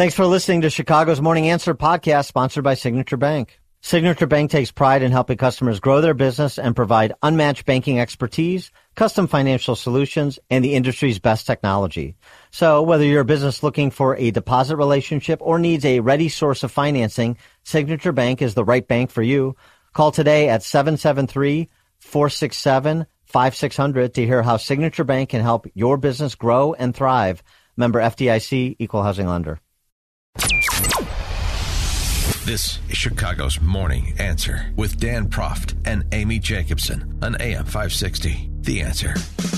Thanks for listening to Chicago's Morning Answer podcast, sponsored by Signature Bank. Signature Bank takes pride in helping customers grow their business and provide unmatched banking expertise, custom financial solutions, and the industry's best technology. So whether you're a business looking for a deposit relationship or needs a ready source of financing, Signature Bank is the right bank for you. Call today at 773-467-5600 to hear how Signature Bank can help your business grow and thrive. Member FDIC, Equal Housing Lender. This is Chicago's Morning Answer with Dan Proft and Amy Jacobson on AM 560. The Answer.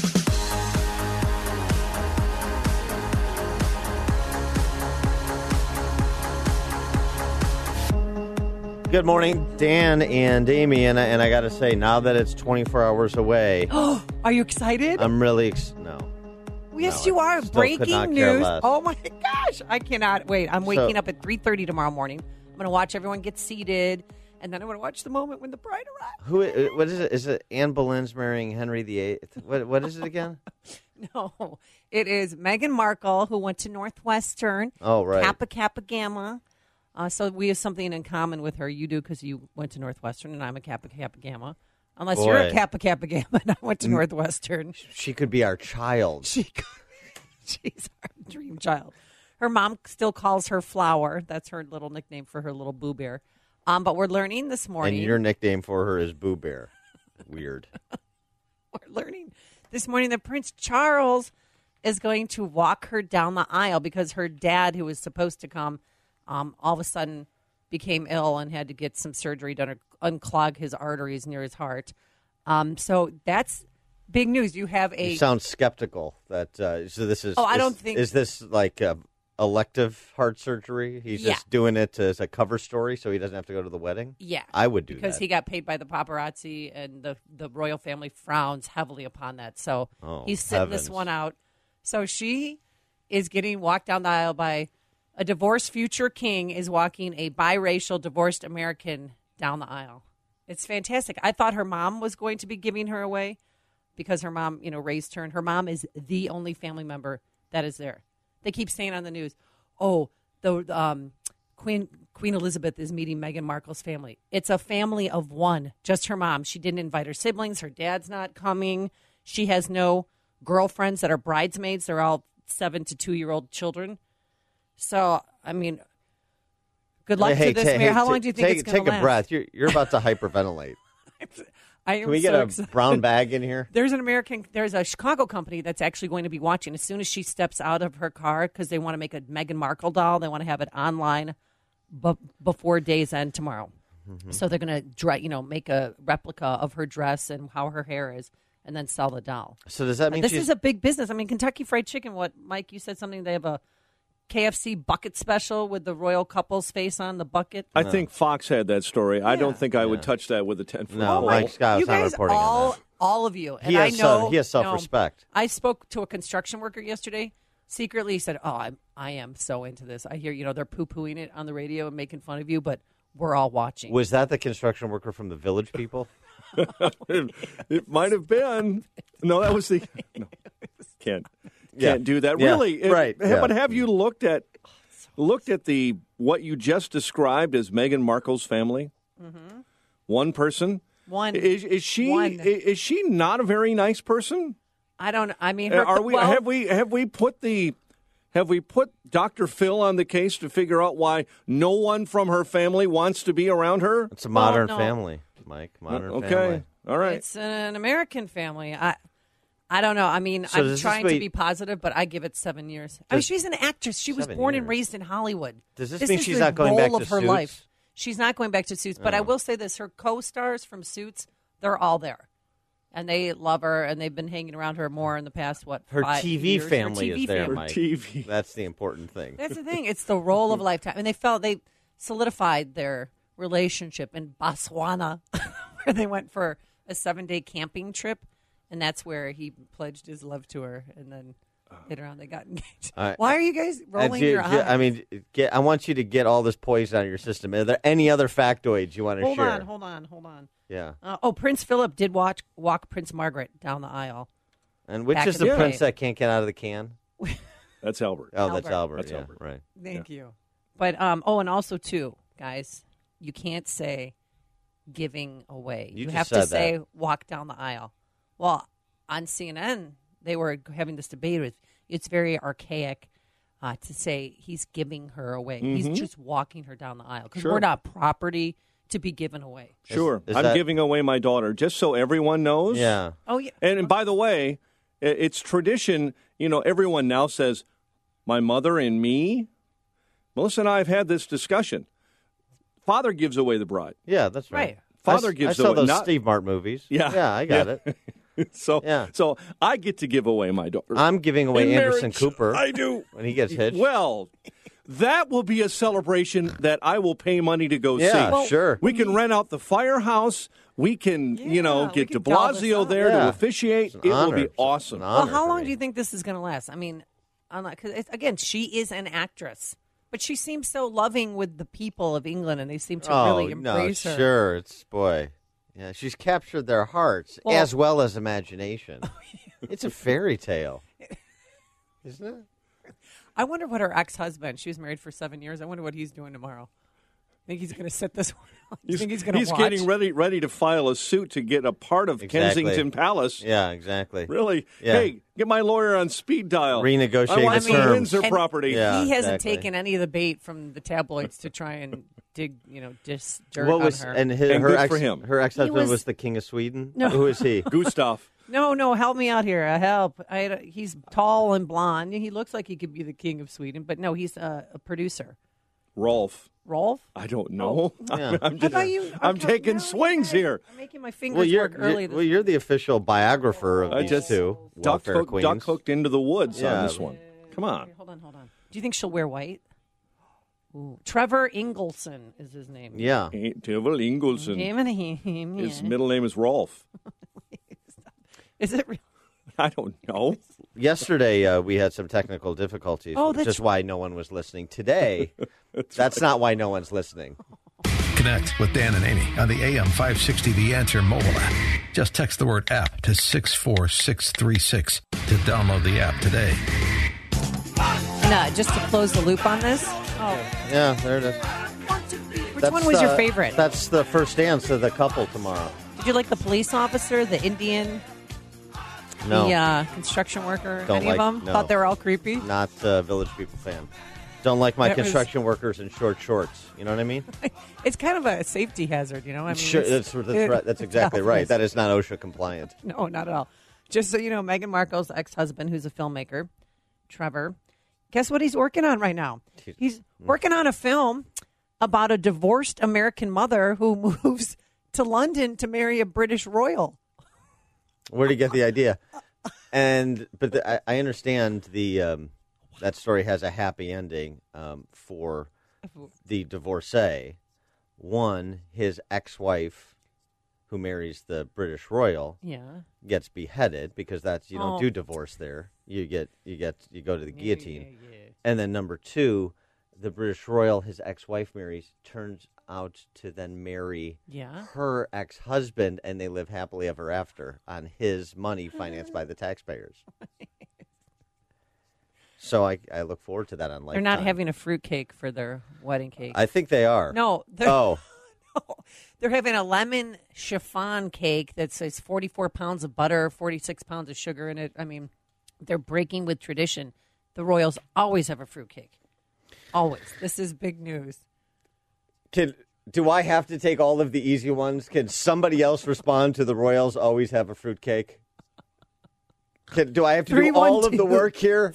Good morning, Dan and Amy, and I got to say, now that it's 24 hours away, are you excited? I'm really no. Yes, No, you are. Breaking news. Oh my gosh, I cannot wait. I'm waking up at 3:30 tomorrow morning. I'm going to watch everyone get seated, and then I'm going to watch the moment when the bride arrives. What is it? Is it Anne Boleyn's marrying Henry VIII? What is it again? No, it is Meghan Markle, who went to Northwestern. Oh, right. Kappa Gamma. So we have something in common with her. You do because you went to Northwestern, and I'm a Kappa Gamma. Unless you're a Kappa Gamma, and I went to Northwestern. She could be our child. She's our dream child. Her mom still calls her Flower. That's her little nickname for her little Boo Bear. But we're learning this morning. And your nickname for her is Boo Bear. Weird. We're learning this morning that Prince Charles is going to walk her down the aisle because her dad, who was supposed to come, all of a sudden became ill and had to get some surgery done or unclog his arteries near his heart. So that's big news. You sound skeptical that so this is. Oh, I don't think. Is this like elective heart surgery? He's just doing it as a cover story so he doesn't have to go to the wedding? Yeah. I would do because that. he got paid by the paparazzi, and the royal family frowns heavily upon that. So he's sitting this one out. So she is getting walked down the aisle by a divorced future king is walking a biracial divorced American down the aisle. It's fantastic. I thought her mom was going to be giving her away because her mom, raised her, and her mom is the only family member that is there. They keep saying on the news, the Queen Elizabeth is meeting Meghan Markle's family. It's a family of one, just her mom. She didn't invite her siblings. Her dad's not coming. She has no girlfriends that are bridesmaids. They're all 7 to 2-year-old children. So, I mean, good luck to this mayor. How long do you think it's going to last? Take a breath. You're about to hyperventilate. Can we get a brown bag in here? There's a Chicago company that's actually going to be watching as soon as she steps out of her car because they want to make a Meghan Markle doll. They want to have it online before day's end tomorrow. Mm-hmm. So they're going to make a replica of her dress and how her hair is, and then sell the doll. So does that mean this is a big business? I mean, Kentucky Fried Chicken. What, Mike? You said something. They have a KFC bucket special with the royal couple's face on the bucket. I think Fox had that story. Yeah. I don't think I would touch that with a 10-foot pole. No, Mike Scott was not reporting on that. All of you. And he has self-respect. I spoke to a construction worker yesterday. Secretly, he said, I am so into this. I hear, they're poo-pooing it on the radio and making fun of you, but we're all watching. Was that the construction worker from the Village People? It might have been. No, that was the... No, can't do that. Yeah. Really? Right. But have you looked at what you just described as Meghan Markle's family? Mm-hmm. One person? One. Is she not a very nice person? I don't. I mean, have we put Dr. Phil on the case to figure out why no one from her family wants to be around her? It's a modern family, Mike. Modern family. All right. It's an American family. I don't know. I mean, I'm trying to be positive, but I give it 7 years. I mean, she's an actress. She was born and raised in Hollywood. Does this mean she's not going back to Suits? Life. She's not going back to Suits. But I will say this. Her co-stars from Suits, they're all there. And they love her, and they've been hanging around her more in the past, her 5 TV years. family her TV is there, family. Mike. TV. That's the important thing. That's the thing. It's the role of a lifetime. And they solidified their relationship in Botswana, where they went for a 7-day camping trip. And that's where he pledged his love to her, and then later on they got engaged. Why are you guys rolling your eyes? I mean, I want you to get all this poison out of your system. Are there any other factoids you want to share? Hold on. Yeah. Prince Philip did walk Prince Margaret down the aisle. And which is the prince that can't get out of the can? That's Albert. Oh, that's Albert. Albert. That's yeah, Albert. right. Thank you. But and also too, guys, you can't say giving away. You just have said to say that. walk down the aisle. Well, on CNN, they were having this debate with it's very archaic to say he's giving her away. He's just walking her down the aisle because we're not property to be given away. Sure. Is I'm that- giving away my daughter, just so everyone knows. Yeah. Oh, yeah. And by the way, it's tradition. Everyone now says, my mother and me. Melissa and I have had this discussion. Father gives away the bride. Yeah, that's right. Right. Father gives I saw away. those not, Steve Martin movies. Yeah. I got it. So I get to give away my daughter. I'm giving away In Anderson marriage, Cooper. I do. When he gets hitched. Well, that will be a celebration that I will pay money to go Yeah, see. Well, sure. We can rent out the firehouse. We can, we get De can call this Blasio up. there Yeah. to officiate. It's an It will honor. be It's awesome. an Well, honor how for long me. do you think this is going to last? I mean, because again, she is an actress, but she seems so loving with the people of England, and they seem to really embrace her. Sure. It's, boy. Yeah, she's captured their hearts Well- as well as imagination. It's a fairy tale. Isn't it? I wonder what her ex-husband. She was married for 7 years. I wonder what he's doing tomorrow. Think he's going to sit this one out? You think he's going to watch? getting ready to file a suit to get a part of Exactly. Kensington Palace. Yeah, exactly. Really? Yeah. Hey, get my lawyer on speed dial. Renegotiate I want the some terms. Windsor And property. Yeah. He hasn't exactly. taken any of the bait from the tabloids to try and dig, just dirt What on was her. and And her good ex for him. her ex-husband was- was the King of Sweden? No. Who is he? Gustav. No, help me out here. Help. He's tall and blonde. He looks like he could be the king of Sweden, but no, he's a producer. Rolf. Rolf? I don't know. Yeah. I'm, How about you? I'm taking swings here. I'm making my fingers Well, work early. This you're the official biographer of I these just two welfare queens. duck hooked into the woods Yeah. on this one. Come on. Hold on. Do you think she'll wear white? Ooh. Trevor Ingleson is his name. Yeah. Tevel Ingolson. Him. His middle name is Rolf. Is it real? I don't know. Yesterday, we had some technical difficulties, Oh, which that's- is why no one was listening. Today, that's not why no one's listening. Connect with Dan and Amy on the AM 560 The Answer mobile app. Just text the word app to 64636 to download the app today. And just to close the loop on this, Yeah, there it is. which one was your favorite? That's the first dance of the couple tomorrow. Did you like the police officer, the Indian, No, the construction worker? Don't Any like- of them? no. Thought they were all creepy? not a Village People fan. Don't like my That was- construction workers in short shorts. You know what I mean? It's kind of a safety hazard, I mean, Sure, that's right. That's exactly right. That is not OSHA compliant. No, not at all. Just so you know, Meghan Markle's ex-husband, who's a filmmaker, Trevor, guess what he's working on right now? He's working on a film about a divorced American mother who moves to London to marry a British royal. Where did you get the idea? I understand that story has a happy ending for the divorcee. One, his ex-wife, who marries the British royal, Yeah. gets beheaded because that's you don't Oh. do divorce there. You go to the guillotine. Yeah. And then number two, the British royal, his ex-wife marries, turns out to then marry Yeah. her ex-husband, and they live happily ever after on his money financed by the taxpayers. So I look forward to that on Lifetime. They're not having a fruitcake for their wedding cake. I think they are. No. They're, Oh, they're having a lemon chiffon cake that says 44 pounds of butter, 46 pounds of sugar in it. I mean, they're breaking with tradition. The Royals always have a fruitcake. Always. This is big news. do I have to take all of the easy ones? Can somebody else respond to the Royals always have a fruitcake? Do I have to do all of the work here?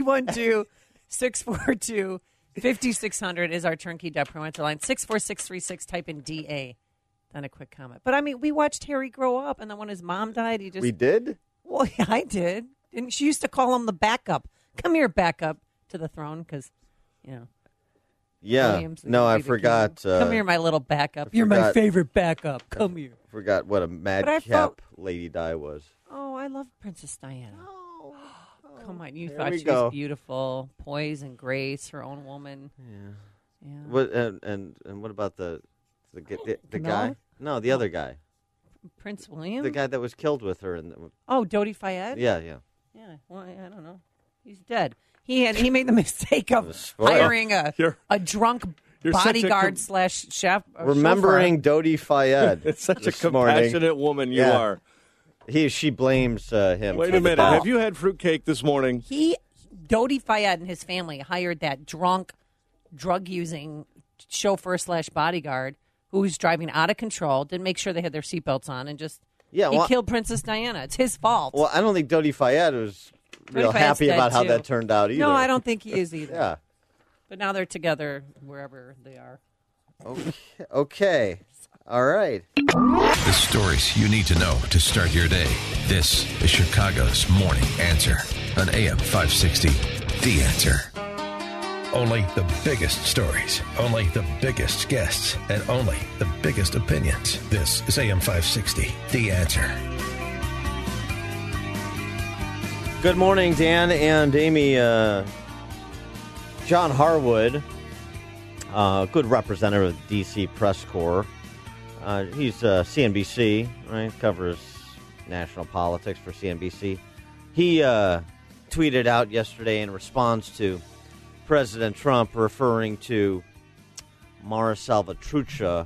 312-642-5600 is our turnkey debt parental line. 64636, type in DA. Then a quick comment. But I mean, we watched Harry grow up, and then when his mom died, he just... We did? Well, yeah, I did. And she used to call him the backup. Come here, backup to the throne, because, Yeah. Williams No, would I be the forgot. king. Come here, my little backup. You're my forgot- favorite backup. Come here. Forgot what a But I madcap felt- Lady Di was. Oh, I love Princess Diana. Come on, you There thought we she go. was beautiful, poise and grace, her own woman. Yeah. What and what about the guy? Camilla? No, the other guy. Prince William? The guy that was killed with her. Oh, Dodi Fayed? Yeah. Yeah, well, I don't know. He's dead. He made the mistake of hiring a drunk bodyguard slash chef. Remembering Dodi Fayed. It's such a compassionate woman you are. She blames him. Wait a minute. Have you had fruitcake this morning? Dodi Fayed and his family hired that drunk, drug-using chauffeur slash bodyguard who was driving out of control, didn't make sure they had their seatbelts on, and he killed Princess Diana. It's his fault. Well, I don't think Dodi Fayed was real happy about how that turned out either. No, I don't think he is either. Yeah. But now they're together wherever they are. Okay. All right. The stories you need to know to start your day. This is Chicago's Morning Answer on AM 560. The Answer. Only the biggest stories, only the biggest guests, and only the biggest opinions. This is AM 560. The Answer. Good morning, Dan and Amy. John Harwood, good representative of the D.C. Press Corps. He's CNBC, right? Covers national politics for CNBC. He tweeted out yesterday in response to President Trump referring to Mara Salvatrucha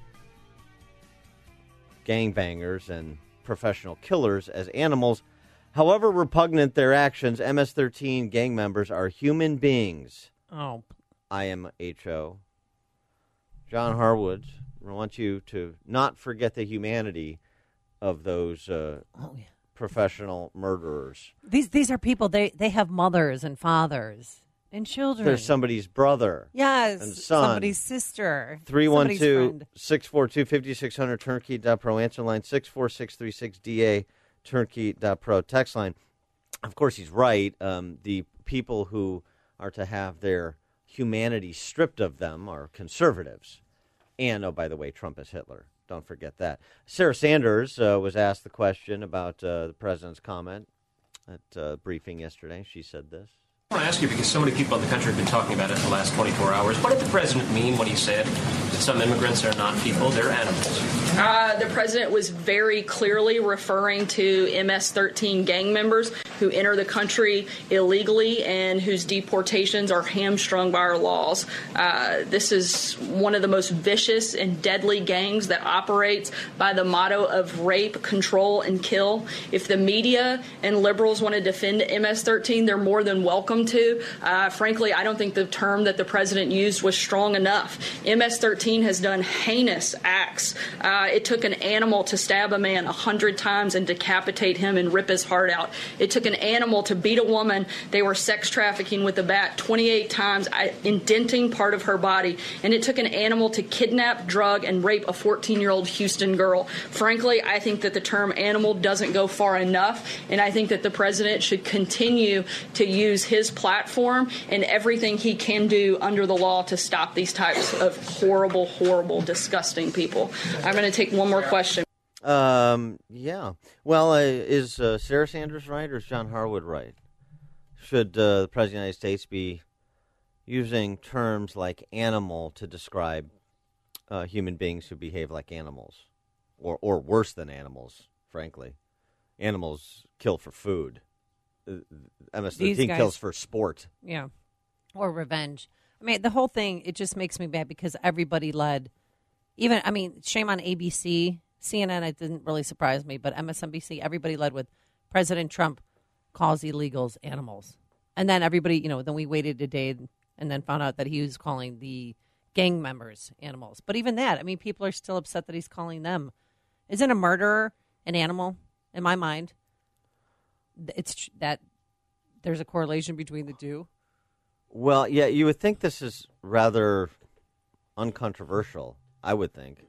gangbangers and professional killers as animals. However repugnant their actions, MS-13 gang members are human beings. Oh. IMHO. John Harwood, I want you to not forget the humanity of those professional murderers. These are people, they have mothers and fathers and children. There's somebody's brother. Yes. And son. Somebody's sister. 312-642-5600, turnkey.pro. Answer line 64636DA, turnkey.pro. Text line. Of course, he's right. The people who are to have their humanity stripped of them are conservatives. And, oh, by the way, Trump is Hitler. Don't forget that. Sarah Sanders was asked the question about the president's comment at a briefing yesterday. She said this. I want to ask you, because so many people in the country have been talking about it in the last 24 hours. What did the president mean when he said that some immigrants are not people, they're animals? The president was very clearly referring to MS-13 gang members who enter the country illegally and whose deportations are hamstrung by our laws. This is one of the most vicious and deadly gangs that operates by the motto of rape, control, and kill. If the media and liberals want to defend MS-13, they're more than welcome to. Frankly, I don't think the term that the president used was strong enough. MS-13 has done heinous acts. It took an animal to stab a man 100 times and decapitate him and rip his heart out. It took an animal to beat a woman they were sex trafficking with a bat 28 times, indenting part of her body. And it took an animal to kidnap, drug, and rape a 14-year-old Houston girl. Frankly, I think that the term animal doesn't go far enough, and I think that the president should continue to use his platform and everything he can do under the law to stop these types of horrible, horrible, disgusting people. I'm going to take one more question. Yeah. Well, is Sarah Sanders right or is John Harwood right? Should the President of the United States be using terms like animal to describe human beings who behave like animals or worse than animals, frankly? Animals kill for food. MS-13 kills for sport. Yeah. Or revenge. I mean, the whole thing, it just makes me mad because everybody led. Even, I mean, shame on ABC. CNN, it didn't really surprise me, but MSNBC, everybody led with President Trump calls illegals animals. And then everybody, then we waited a day and then found out that he was calling the gang members animals. But even that, I mean, people are still upset that he's calling them. Isn't a murderer an animal, in my mind? It's that there's a correlation between the two. Well, yeah, you would think this is rather uncontroversial, I would think.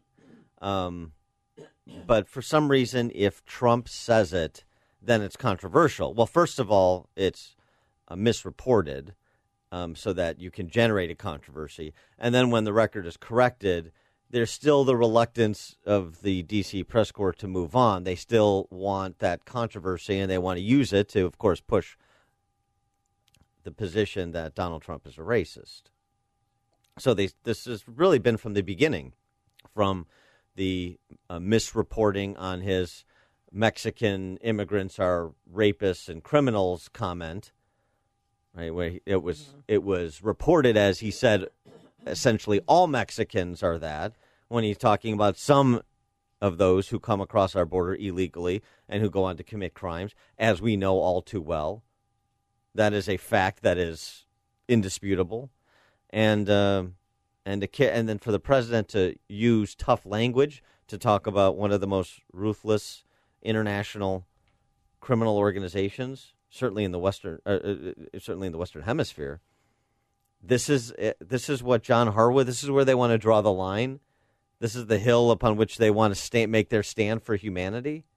But for some reason, if Trump says it, then it's controversial. Well, first of all, it's misreported so that you can generate a controversy. And then when the record is corrected, there's still the reluctance of the D.C. Press Corps to move on. They still want that controversy, and they want to use it to, of course, push the position that Donald Trump is a racist. So this has really been from the beginning, from the misreporting on his Mexican immigrants are rapists and criminals comment, right? Where it was reported as he said, essentially all Mexicans are that, when he's talking about some of those who come across our border illegally and who go on to commit crimes, as we know all too well. That is a fact that is indisputable. And then for the president to use tough language to talk about one of the most ruthless international criminal organizations, certainly in the Western Hemisphere. This is what John Harwood. This is where they want to draw the line. This is the hill upon which they want to make their stand for humanity.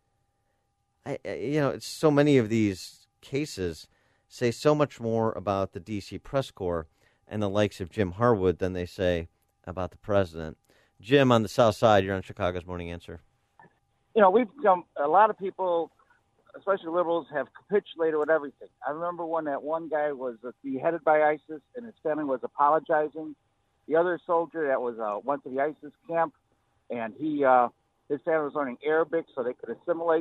It's so many of these cases say so much more about the D.C. press corps and the likes of Jim Harwood than they say about the president. Jim, on the South Side, you're on Chicago's Morning Answer. We've a lot of people, especially liberals, have capitulated with everything. I remember when that one guy was beheaded by ISIS and his family was apologizing. The other soldier that was went to the ISIS camp, and his family was learning Arabic so they could assimilate.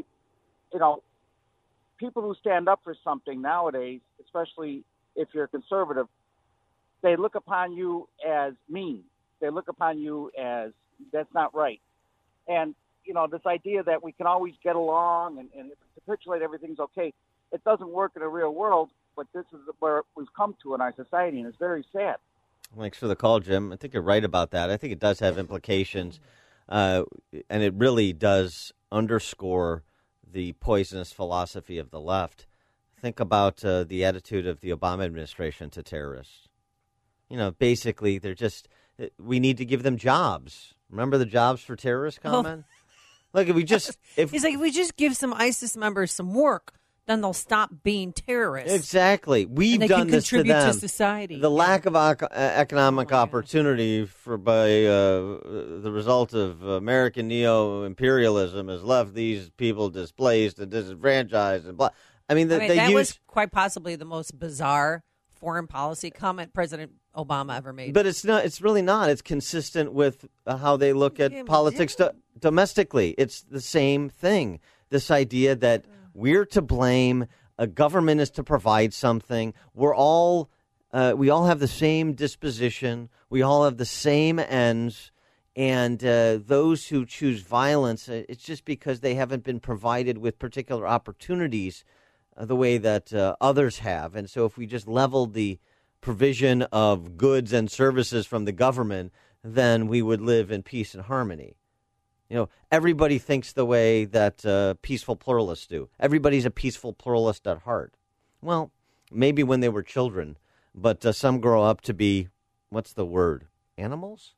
People who stand up for something nowadays, especially if you're conservative, they look upon you as mean. They look upon you as that's not right. And, this idea that we can always get along and if we capitulate, everything's okay. It doesn't work in the real world, but this is where we've come to in our society, and it's very sad. Thanks for the call, Jim. I think you're right about that. I think it does have implications, and it really does underscore the poisonous philosophy of the left. Think about the attitude of the Obama administration to terrorists. Basically, we need to give them jobs. Remember the jobs for terrorists comment? Look, if we just give some ISIS members some work, then they'll stop being terrorists. Exactly. We've done this to them. Contribute to society. The lack of economic opportunity by the result of American neo-imperialism has left these people displaced and disenfranchised and blah. That was quite possibly the most bizarre foreign policy comment President Obama ever made. But it's not. It's really not. It's consistent with how they look at politics domestically. It's the same thing. This idea that we're to blame. A government is to provide something. We all have the same disposition. We all have the same ends. And those who choose violence, it's just because they haven't been provided with particular opportunities the way that others have. And so if we just leveled the provision of goods and services from the government, then we would live in peace and harmony. Everybody thinks the way that peaceful pluralists do. Everybody's a peaceful pluralist at heart. Well, maybe when they were children, but some grow up to be, what's the word, animals?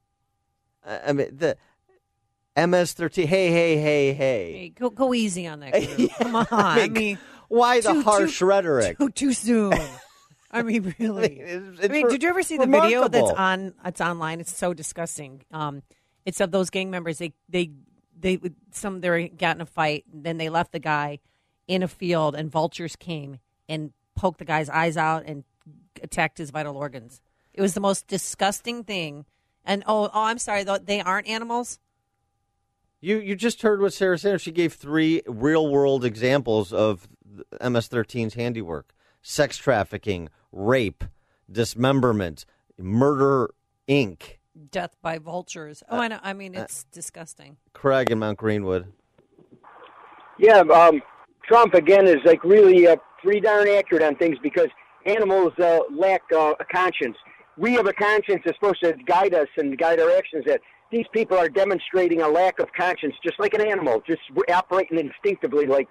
The MS-13, hey. Go easy on that group. Yeah, come on. Why the harsh rhetoric? Too soon. Really. Did you ever see the remarkable video that's online? It's so disgusting. It's of those gang members. They got in a fight. Then they left the guy in a field, and vultures came and poked the guy's eyes out and attacked his vital organs. It was the most disgusting thing. And I'm sorry, they aren't animals. You just heard what Sarah said. She gave 3 real-world examples of MS-13's handiwork: sex trafficking, rape, dismemberment, murder, Inc., death by vultures. I know. It's disgusting. Craig in Mount Greenwood. Yeah, Trump again is really pretty darn accurate on things because animals lack a conscience. We have a conscience that's supposed to guide us and guide our actions. That these people are demonstrating a lack of conscience, just like an animal, just operating instinctively like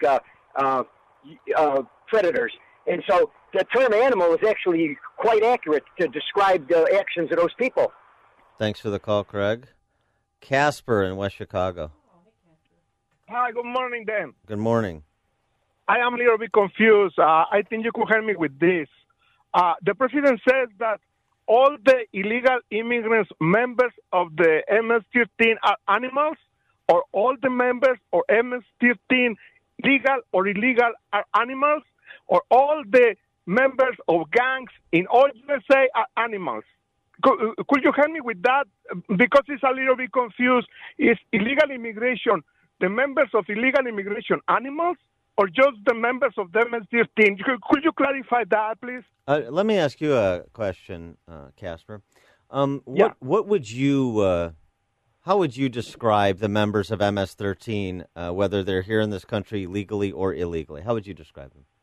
predators. And so the term animal is actually quite accurate to describe the actions of those people. Thanks for the call, Craig. Casper in West Chicago. Hi, good morning, Dan. Good morning. I am a little bit confused. I think you could help me with this. The president says that all the illegal immigrants members of the MS-13 are animals, or all the members of MS-13 legal or illegal are animals, or all the members of gangs in all USA are animals. Could you help me with that? Because it's a little bit confused. Is illegal immigration, the members of illegal immigration, animals, or just the members of the MS-13? Could you clarify that, please? Let me ask you a question, Casper. What would you? How would you describe the members of MS-13, whether they're here in this country legally or illegally? How would you describe them?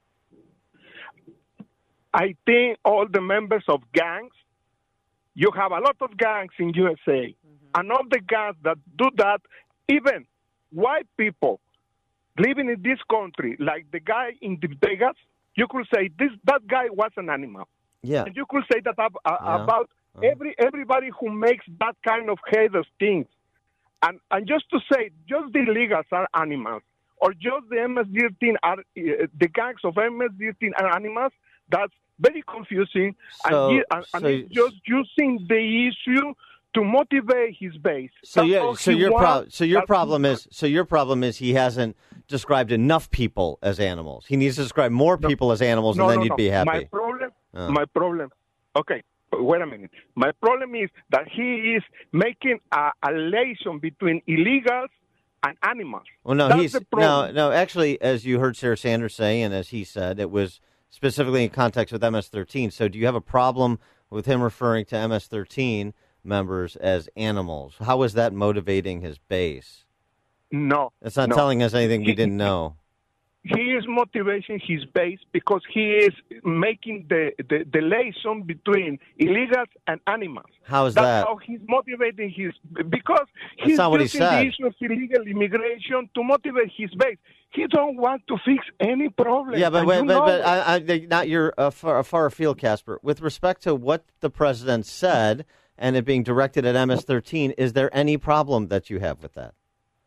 I think all the members of gangs, you have a lot of gangs in USA, and all the gangs that do that, even white people living in this country, like the guy in Vegas, you could say that guy was an animal. Yeah. And you could say that about everybody who makes that kind of haters things. And just to say, just the illegals are animals, or just the MS-13 are the gangs of MS-13 are animals, that's very confusing. And it's just using the issue to motivate his base. Your problem is he hasn't described enough people as animals. He needs to describe more people as animals, and then you'd be happy. My problem. Okay, wait a minute. My problem is that he is making a relation between illegals and animals. Well, no, no. Actually, as you heard Sarah Sanders say, and as he said, it was specifically in context with MS-13. So, do you have a problem with him referring to MS-13 members as animals? How is that motivating his base? No. It's not telling us anything we didn't know. He is motivating his base because he is making the relation between illegals and animals. How is that? That's how he's motivating because he's using the issue of illegal immigration to motivate his base. He don't want to fix any problem. Yeah, but not you're far afield, Casper. With respect to what the president said and it being directed at MS-13, is there any problem that you have with that?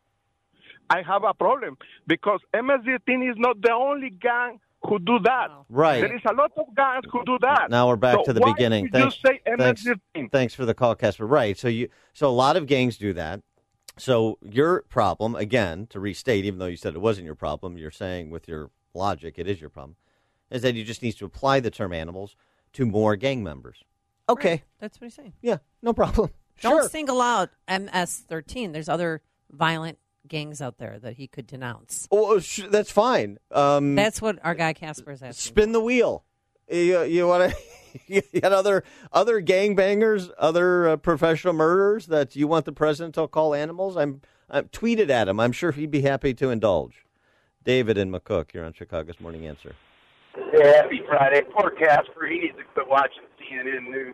I have a problem because MS-13 is not the only gang who do that. Right. There is a lot of gangs who do that. Now we're back to the beginning. Thanks for the call, Casper. Right. So a lot of gangs do that. So your problem, again, to restate, even though you said it wasn't your problem, you're saying with your logic it is your problem, is that you just need to apply the term animals to more gang members. Okay. Right. That's what he's saying. Yeah, no problem. Don't single out MS-13. There's other violent gangs out there that he could denounce. Oh, that's fine. That's what our guy Casper is asking. Spin the wheel. You want to? You got other gangbangers, other professional murderers that you want the president to call animals? I'm tweeted at him. I'm sure he'd be happy to indulge. David in McCook, you're on Chicago's Morning Answer. Yeah, happy Friday. Poor Casper. He needs to quit watching CNN news.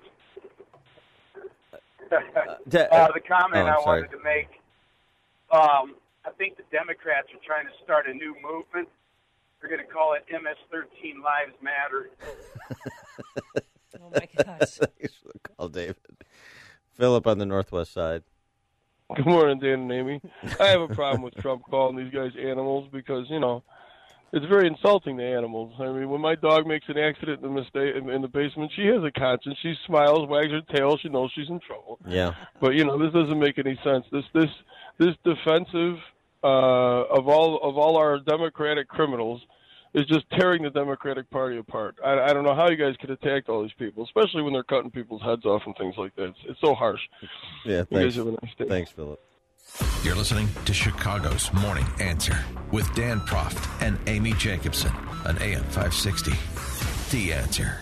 The comment I wanted to make. I think the Democrats are trying to start a new movement. They're going to call it MS-13 Lives Matter. Oh, my gosh. Thanks for the call, David. Philip on the northwest side. Good morning, Dan and Amy. I have a problem with Trump calling these guys animals because, it's very insulting to animals. I mean, when my dog makes an accident in the basement, she has a conscience. She smiles, wags her tail. She knows she's in trouble. Yeah. But, this doesn't make any sense. This defensive of all our Democratic criminals is just tearing the Democratic Party apart. I don't know how you guys could attack all these people, especially when they're cutting people's heads off and things like that. It's so harsh. Yeah, thanks. You guys have a nice day. Thanks, Philip. You're listening to Chicago's Morning Answer with Dan Proft and Amy Jacobson on AM 560. The Answer.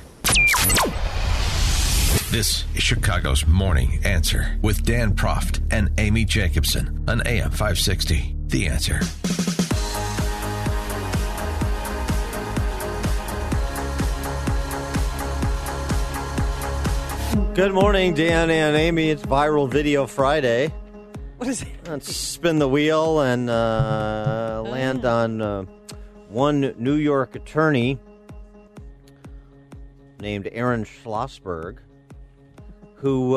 This is Chicago's Morning Answer with Dan Proft and Amy Jacobson on AM 560. The Answer. Good morning, Dan and Amy. It's Viral Video Friday. What is it? Let's spin the wheel and land on one New York attorney named Aaron Schlossberg, who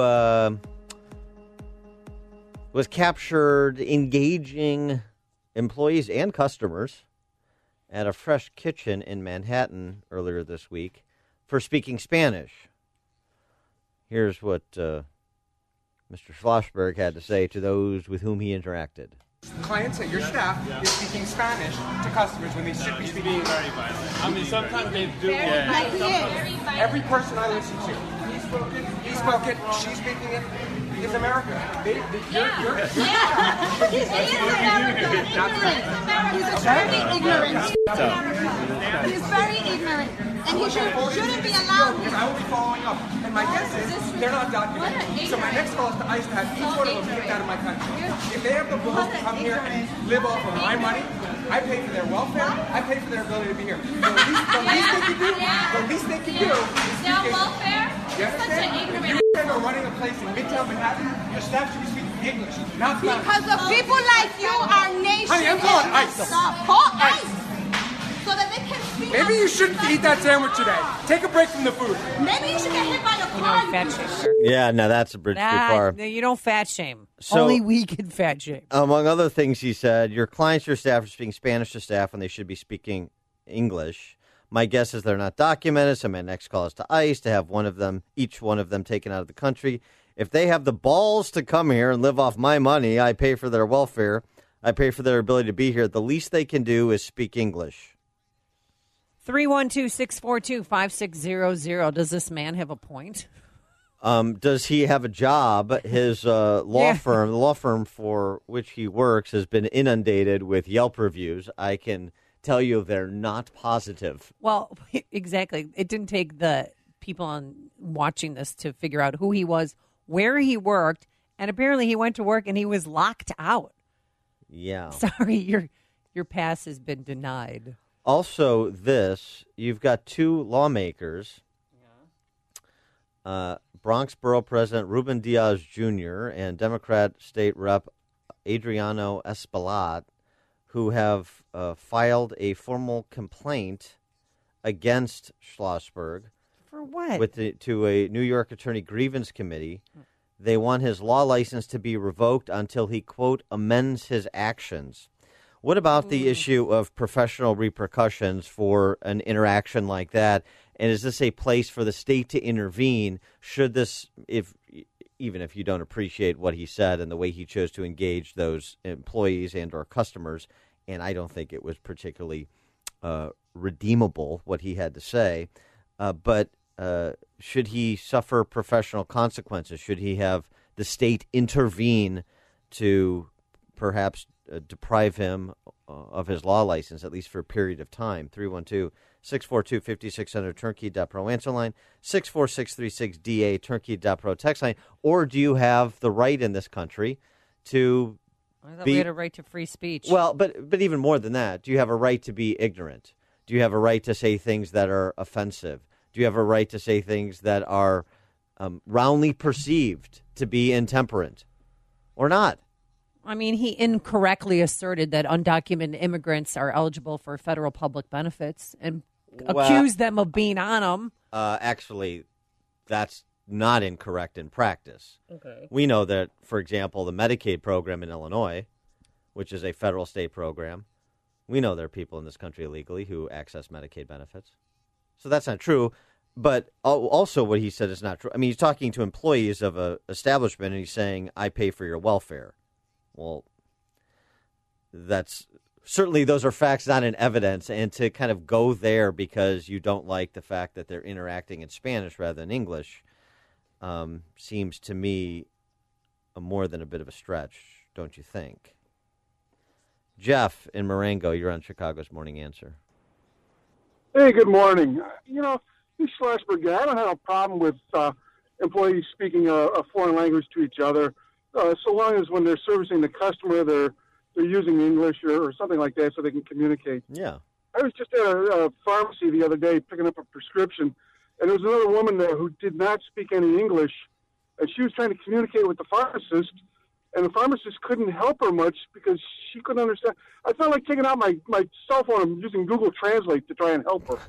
was captured engaging employees and customers at a Fresh Kitchen in Manhattan earlier this week for speaking Spanish. Here's what Mr. Schlossberg had to say to those with whom he interacted. Clients at your staff is speaking Spanish to customers when they should be speaking very violent. I mean, sometimes they do. Every person I listen to, He spoke it. She's speaking it. It's America. He's very ignorant. He's very ignorant. And he shouldn't be allowed. Because I will be following up. And my guess is they're not documented. So my next call is to ICE to have each one of them kicked out of my country. If they have the balls to come here and live off of my money, I pay for their welfare. I pay for their ability to be here. So the least they can do is Their welfare? You understand? If you are running a place in Midtown Manhattan, your staff should be speaking English, not Spanish. Because of people like you, our nation. Honey, I'm calling ICE. Call ICE. So that they can speak. Maybe you shouldn't eat that sandwich today. Take a break from the food. Maybe you should get hit by a car. Fat shame. Yeah, no, that's a bridge too far. You don't fat shame. So, only we can fat shame. Among other things, he said, your clients, your staff are speaking Spanish to staff when they should be speaking English. My guess is they're not documented, so my next call is to ICE to have each one of them taken out of the country. If they have the balls to come here and live off my money, I pay for their welfare. I pay for their ability to be here. The least they can do is speak English. 312-642-5600. Does this man have a point? Does he have a job? His law firm, the law firm for which he works, has been inundated with Yelp reviews. I can tell you they're not positive. Well, exactly. It didn't take the people on watching this to figure out who he was, where he worked, and apparently he went to work and he was locked out. Yeah. Sorry, your pass has been denied. Also, you've got two lawmakers, Bronx Borough President Ruben Diaz Jr. and Democrat State Rep Adriano Espaillat, who have filed a formal complaint against Schlossberg. For what? To a New York Attorney Grievance Committee. They want his law license to be revoked until he, quote, amends his actions. What about the issue of professional repercussions for an interaction like that? And is this a place for the state to intervene? Should this, even if you don't appreciate what he said and the way he chose to engage those employees and or customers, and I don't think it was particularly redeemable what he had to say, but should he suffer professional consequences? Should he have the state intervene to perhaps deprive him of his law license, at least for a period of time? 312-642-5600, turnkey.pro answer line, 64636DA, turnkey.pro text line. Or do you have the right in this country to I thought we had a right to free speech. Well, but even more than that, do you have a right to be ignorant? Do you have a right to say things that are offensive? Do you have a right to say things that are roundly perceived to be intemperate or not? I mean, he incorrectly asserted that undocumented immigrants are eligible for federal public benefits and accused them of being on them. Actually, that's not incorrect in practice. Okay. We know that, for example, the Medicaid program in Illinois, which is a federal state program, we know there are people in this country illegally who access Medicaid benefits. So that's not true. But also what he said is not true. I mean, he's talking to employees of an establishment and he's saying, I pay for your welfare. Well, that's certainly those are facts, not in evidence. And to kind of go there because you don't like the fact that they're interacting in Spanish rather than English seems to me more than a bit of a stretch, don't you think? Jeff in Marengo, you're on Chicago's Morning Answer. Hey, good morning. You know, this Schlossberg guy, I don't have a problem with employees speaking a foreign language to each other. So long as when they're servicing the customer, they're using English or something like that so they can communicate. Yeah. I was just at a pharmacy the other day picking up a prescription, and there was another woman there who did not speak any English, and she was trying to communicate with the pharmacist, and the pharmacist couldn't help her much because she couldn't understand. I felt like taking out my cell phone and using Google Translate to try and help her.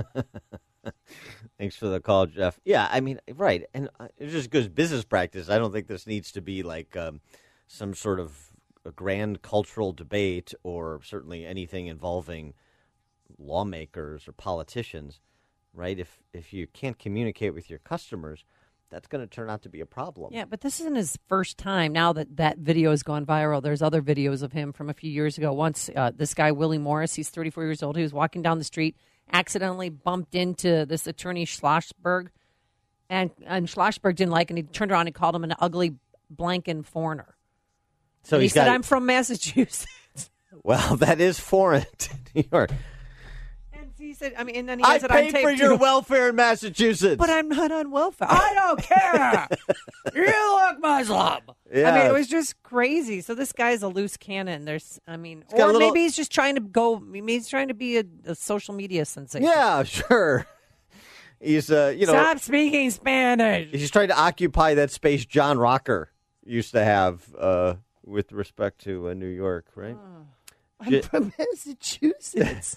Thanks for the call, Jeff. Yeah, I mean, right. And it's just good business practice. I don't think this needs to be like some sort of a grand cultural debate or certainly anything involving lawmakers or politicians, right? If you can't communicate with your customers, that's going to turn out to be a problem. Yeah, but this isn't his first time. Now that video has gone viral, there's other videos of him from a few years ago. Once, this guy, Willie Morris, he's 34 years old. He was walking down the street, accidentally bumped into this attorney Schlossberg, And Schlossberg didn't like it, and he turned around and called him an ugly, blanking foreigner. So he said, I'm from Massachusetts. Well, that is foreign to New York. And he said, and then he has it on I tape pay for your too. welfare in Massachusetts. But I'm not on welfare. I don't care. You look Muslim. Yeah. It was just crazy. So this guy's a loose cannon. Maybe he's just trying to go. Maybe he's trying to be a social media sensation. Yeah, sure. He's, Stop speaking Spanish. He's trying to occupy that space John Rocker used to have with respect to New York, right? I'm from Massachusetts.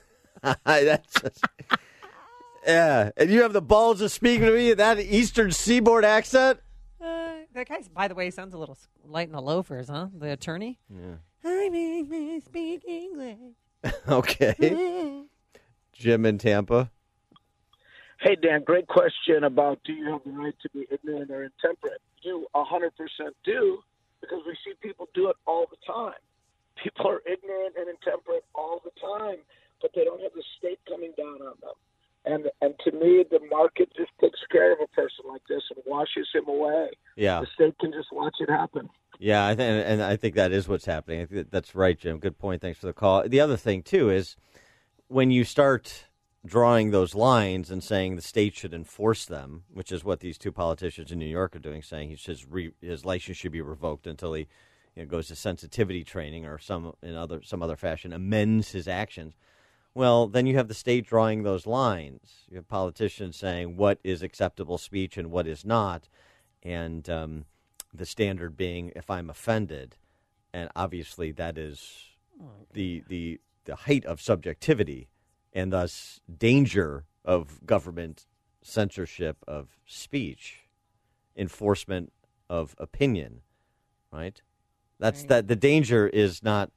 Yeah, and you have the balls of speaking to me in that Eastern Seaboard accent? That guy, by the way, sounds a little light in the loafers, huh? The attorney? Yeah. I make me speak English. Okay. Jim in Tampa. Hey, Dan, great question about do you have the right to be ignorant or intemperate? You 100% do, because we see people do it all the time. People are ignorant and intemperate all the time, but they don't have the state coming down on them. And to me, the market just takes care of a person like this and washes him away. Yeah. The state can just watch it happen. Yeah, I think that is what's happening. I think that's right, Jim. Good point. Thanks for the call. The other thing, too, is when you start drawing those lines and saying the state should enforce them, which is what these two politicians in New York are doing, saying his license should be revoked until he goes to sensitivity training or some other fashion, amends his actions. Well, then you have the state drawing those lines. You have politicians saying what is acceptable speech and what is not, and the standard being if I'm offended, and obviously that is the height of subjectivity, and thus danger of government censorship of speech, enforcement of opinion, right? That's that. The danger is not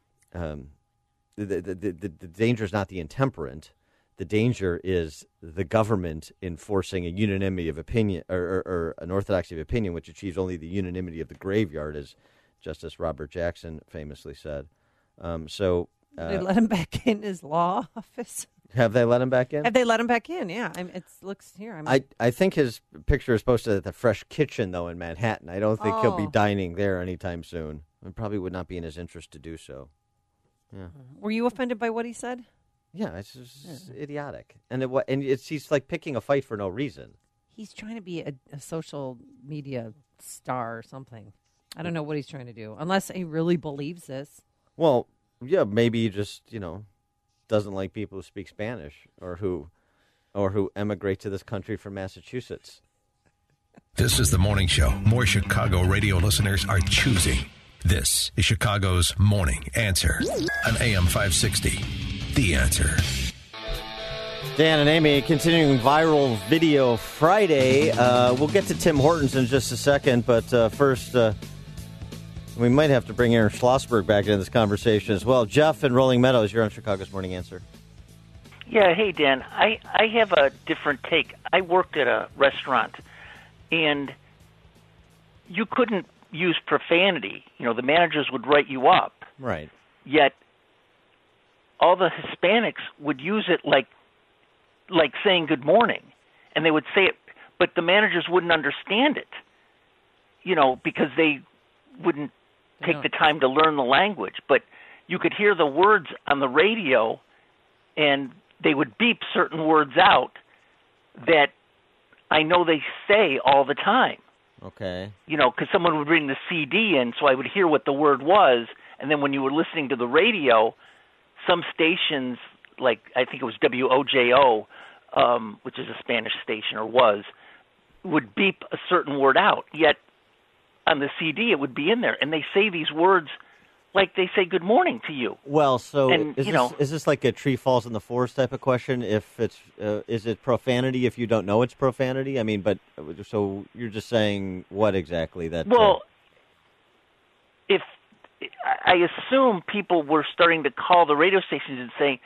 the danger is not the intemperate. The danger is the government enforcing a unanimity of opinion or an orthodoxy of opinion, which achieves only the unanimity of the graveyard, as Justice Robert Jackson famously said. They let him back in his law office. Have they let him back in? Have they let him back in? Yeah, it looks here. I think his picture is posted at the Fresh Kitchen, though, in Manhattan. I don't think he'll be dining there anytime soon. It probably would not be in his interest to do so. Yeah. Were you offended by what he said? Yeah, it's just idiotic, he's like picking a fight for no reason. He's trying to be a social media star or something. I don't know what he's trying to do, unless he really believes this. Well, yeah, maybe he just doesn't like people who speak Spanish or who emigrate to this country from Massachusetts. This is the morning show more Chicago radio listeners are choosing. This is Chicago's Morning Answer on AM 560. The Answer. Dan and Amy, continuing viral video Friday. We'll get to Tim Hortons in just a second, but first, we might have to bring Aaron Schlossberg back into this conversation as well. Jeff in Rolling Meadows, you're on Chicago's Morning Answer. Yeah, hey, Dan. I have a different take. I worked at a restaurant, and you couldn't use profanity. The managers would write you up. Right. Yet all the Hispanics would use it like saying good morning, and they would say it, but the managers wouldn't understand it, because they wouldn't take the time to learn the language. But you could hear the words on the radio, and they would beep certain words out that I know they say all the time. Okay. Because someone would bring the CD in, so I would hear what the word was, and then when you were listening to the radio, some stations, like I think it was WOJO, which is a Spanish station, or would beep a certain word out. Yet on the CD, it would be in there, and they say these words like they say good morning to you. Well, so is this like a tree falls in the forest type of question? If it's is it profanity if you don't know it's profanity? I mean, but so you're just saying what exactly? Well, if I assume people were starting to call the radio stations and say,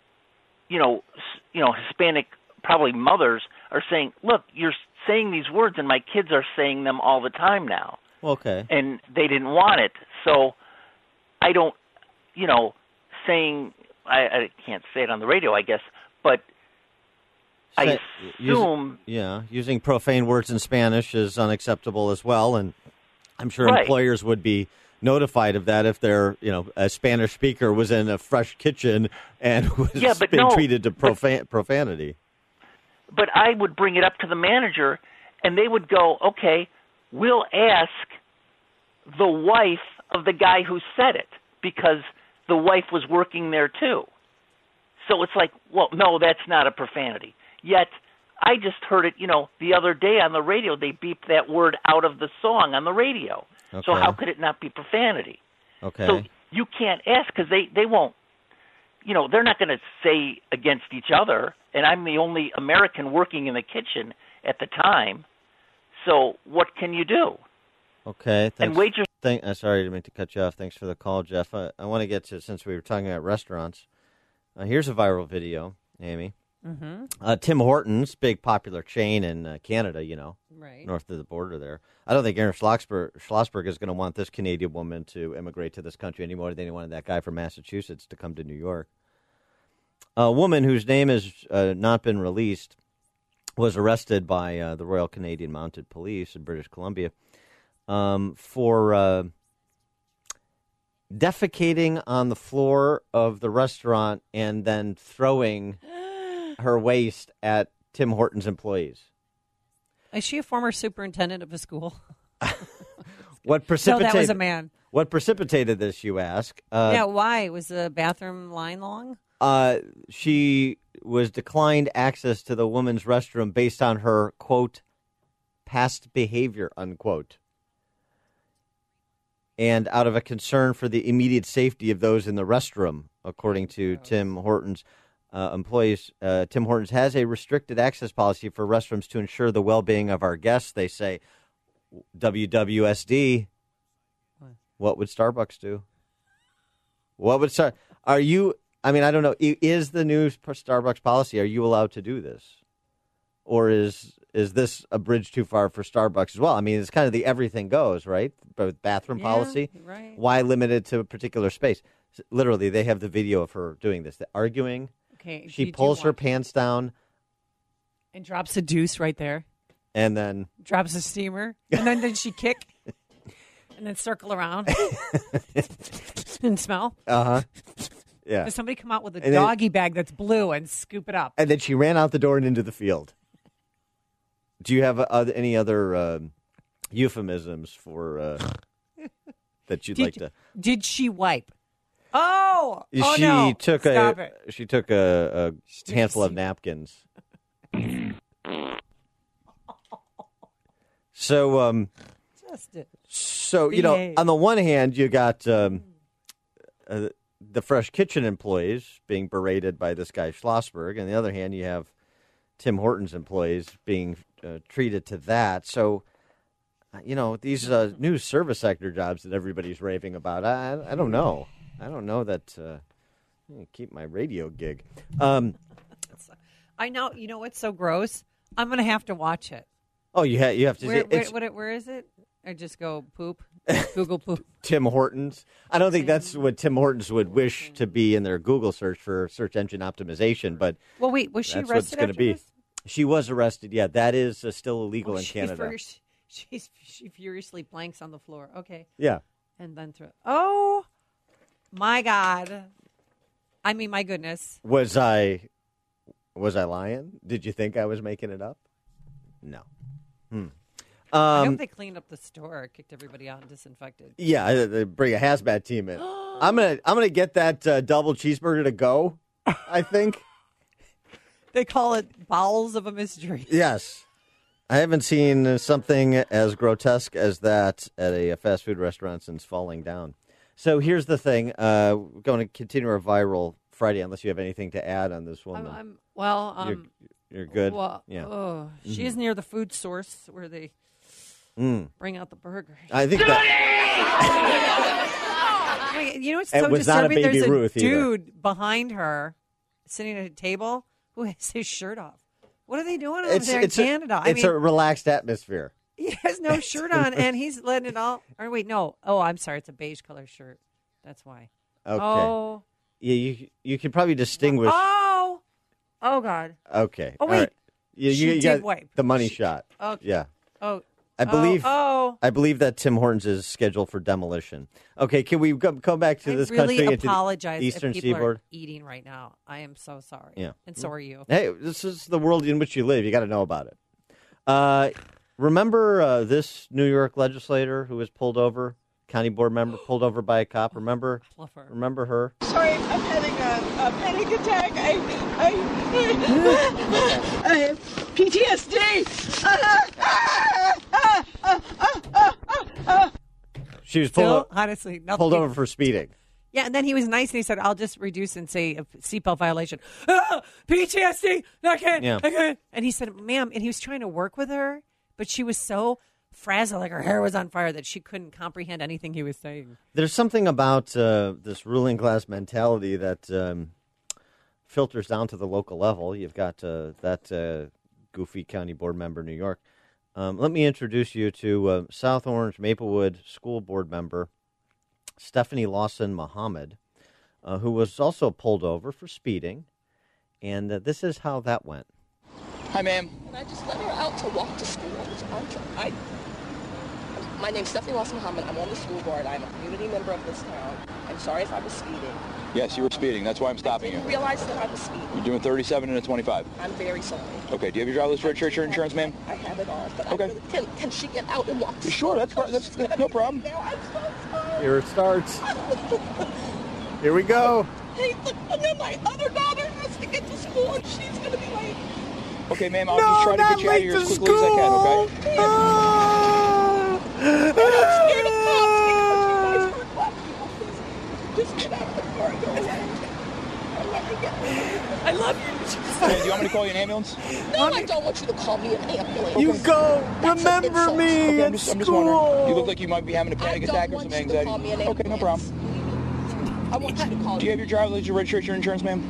Hispanic, probably mothers are saying, look, you're saying these words and my kids are saying them all the time now. Okay. And they didn't want it. So I don't, saying, I can't say it on the radio, I guess, but I assume... Using profane words in Spanish is unacceptable as well, and I'm sure employers would be notified of that if their, a Spanish speaker was in a fresh kitchen and was being treated to profanity. But I would bring it up to the manager, and they would go, okay, we'll ask the wife of the guy who said it, because the wife was working there too. So it's like, well, no, that's not a profanity. Yet, I just heard it, the other day on the radio, they beeped that word out of the song on the radio. Okay. So how could it not be profanity? Okay. So you can't ask, because they won't, they're not going to say against each other, and I'm the only American working in the kitchen at the time. So what can you do? Okay. Thanks. And wagers. Sorry, I didn't mean to cut you off. Thanks for the call, Jeff. I want to get to, since we were talking about restaurants, here's a viral video, Amy. Mm-hmm. Tim Hortons, big popular chain in Canada, right north of the border there. I don't think Aaron Schlossberg is going to want this Canadian woman to immigrate to this country any more than he wanted that guy from Massachusetts to come to New York. A woman whose name has not been released was arrested by the Royal Canadian Mounted Police in British Columbia for defecating on the floor of the restaurant and then throwing her waste at Tim Hortons employees. Is she a former superintendent of a school? What precipitated? No, that was a man. What precipitated this, you ask? Why? Was the bathroom line long? She was declined access to the woman's restroom based on her, quote, past behavior, unquote. And out of a concern for the immediate safety of those in the restroom, according to Tim Hortons employees. Tim Hortons has a restricted access policy for restrooms to ensure the well-being of our guests. They say, WWSD, what would Starbucks do? What would I don't know. Is the new Starbucks policy, are you allowed to do this? Or is this a bridge too far for Starbucks as well? I mean, it's kind of the everything goes, right? But bathroom policy. Right. Why limited to a particular space? Literally, they have the video of her doing this. They're arguing. Okay. She pulls her pants down. And drops a deuce right there. And then drops a steamer. And then she kick. And then circle around. And smell. Uh-huh. Yeah. Does somebody come out with a doggy bag that's blue and scoop it up? And then she ran out the door and into the field. Do you have any other euphemisms for that you'd like to? Did she wipe? Oh she no! Took Stop it. She took a handful of napkins. So on the one hand, you got the Fresh Kitchen employees being berated by this guy Schlossberg, and on the other hand, you have Tim Hortons employees being treated to that. So, these new service sector jobs that everybody's raving about, I don't know. I don't know that keep my radio gig. I know. You know what's so gross? I'm going to have to watch it. Oh, you have to. Where is it? Or just go poop? Google poop. Tim Hortons. I don't think that's what Tim Hortons would wish to be in their Google search for search engine optimization. But well, wait, was she arrested after this? She was arrested. Yeah, that is still illegal in Canada. She furiously planks on the floor. Okay. Yeah. And then oh my God! I mean, my goodness. Was I lying? Did you think I was making it up? No. I hope they cleaned up the store, kicked everybody out, and disinfected. Yeah, they bring a hazmat team in. I'm gonna get that double cheeseburger to go. I think they call it bowels of a mystery. Yes, I haven't seen something as grotesque as that at a fast food restaurant since Falling Down. So here's the thing: we're going to continue our viral Friday, unless you have anything to add on this woman. You're good. Well, yeah. She's near the food source where they bring out the burgers. I think that. Wait, what's so was disturbing? Not a Baby There's Ruth a dude behind her sitting at a table who has his shirt off. What are they doing over there in Canada? It's a relaxed atmosphere. He has no shirt on, and he's letting it all. Or wait, no. Oh, I'm sorry. It's a beige color shirt. That's why. Okay. Oh. Yeah, you can probably distinguish. Oh, God. Okay. Oh, wait. Right. You did got wipe. the money shot. Okay. Yeah. Oh. I believe. Oh. I believe that Tim Hortons is scheduled for demolition. Okay, can we go back to this country? I really into the apologize Eastern if people Seaboard? are eating right now. I am so sorry. Yeah. And so are you. Hey, this is the world in which you live. You got to know about it. Remember this New York legislator who was pulled over, county board member pulled over by a cop? Remember her? Sorry, I'm having a panic attack. I have PTSD. She was honestly, nothing. pulled over for speeding. Yeah, and then he was nice and he said, I'll just reduce and say a seatbelt violation. PTSD, I can't. And he said, ma'am, and he was trying to work with her, but she was so frazzled, like her hair was on fire, that she couldn't comprehend anything he was saying. There's something about this ruling class mentality that filters down to the local level. You've got that goofy county board member in New York. Let me introduce you to South Orange Maplewood School Board member Stephanie Lawson Muhammad, who was also pulled over for speeding. And this is how that went. Hi, ma'am. And I just let her out to walk to school. My name's Stephanie Lawson Muhammad. I'm on the school board. I'm a community member of this town. I'm sorry if I was speeding. Yes, you were speeding. That's why I'm stopping you. I didn't realize that I was speeding. You're doing 37 and a 25. I'm very sorry. Okay, do you have your driver's registration or insurance, ma'am? I have it all. But okay. Can she get out and walk to Sure, school? that's no problem. Now I'm so sorry. Here it starts. Here we go. Hey, look, and then my other daughter has to get to school and she's going to be late. Okay, ma'am, I'll just try to get you out of here as quickly as I can, okay? I'm scared of cops because you guys hurt black people. Please just get out of the car and go away. I love you. Hey, do you want me to call you an ambulance? No, I don't want you to call me an ambulance. You go. Remember me okay, at I'm just school. wondering. You look like you might be having a panic attack or some anxiety. Okay, no problem. I want you to call Do you have your driver's license, your registration, your insurance, ma'am?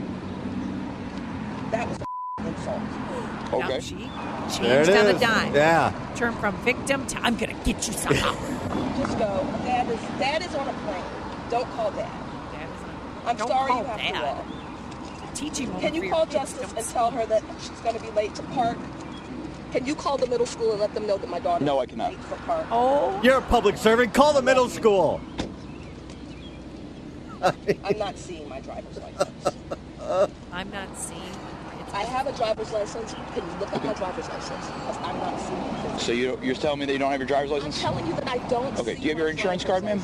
That was an insult. Okay. Now she There it changed on a is. dime. Yeah. Turn from victim to I'm going to get you somehow. Just go. Dad is on a plane. Don't call Dad. I'm Don't sorry call you have Dad. to walk. Teaching moment Can for you your call kids. Justice and tell her that she's going to be late to park? Can you call the middle school and let them know that my daughter No, I cannot. is late for park? Oh. You're a public servant. Call the middle school. I'm not seeing my driver's license. I'm not seeing. I have a driver's license. Can you look at my driver's license? Because I'm not seeing it. So you're telling me that you don't have your driver's license? I'm telling you that I don't. Okay, do you have your insurance card, ma'am?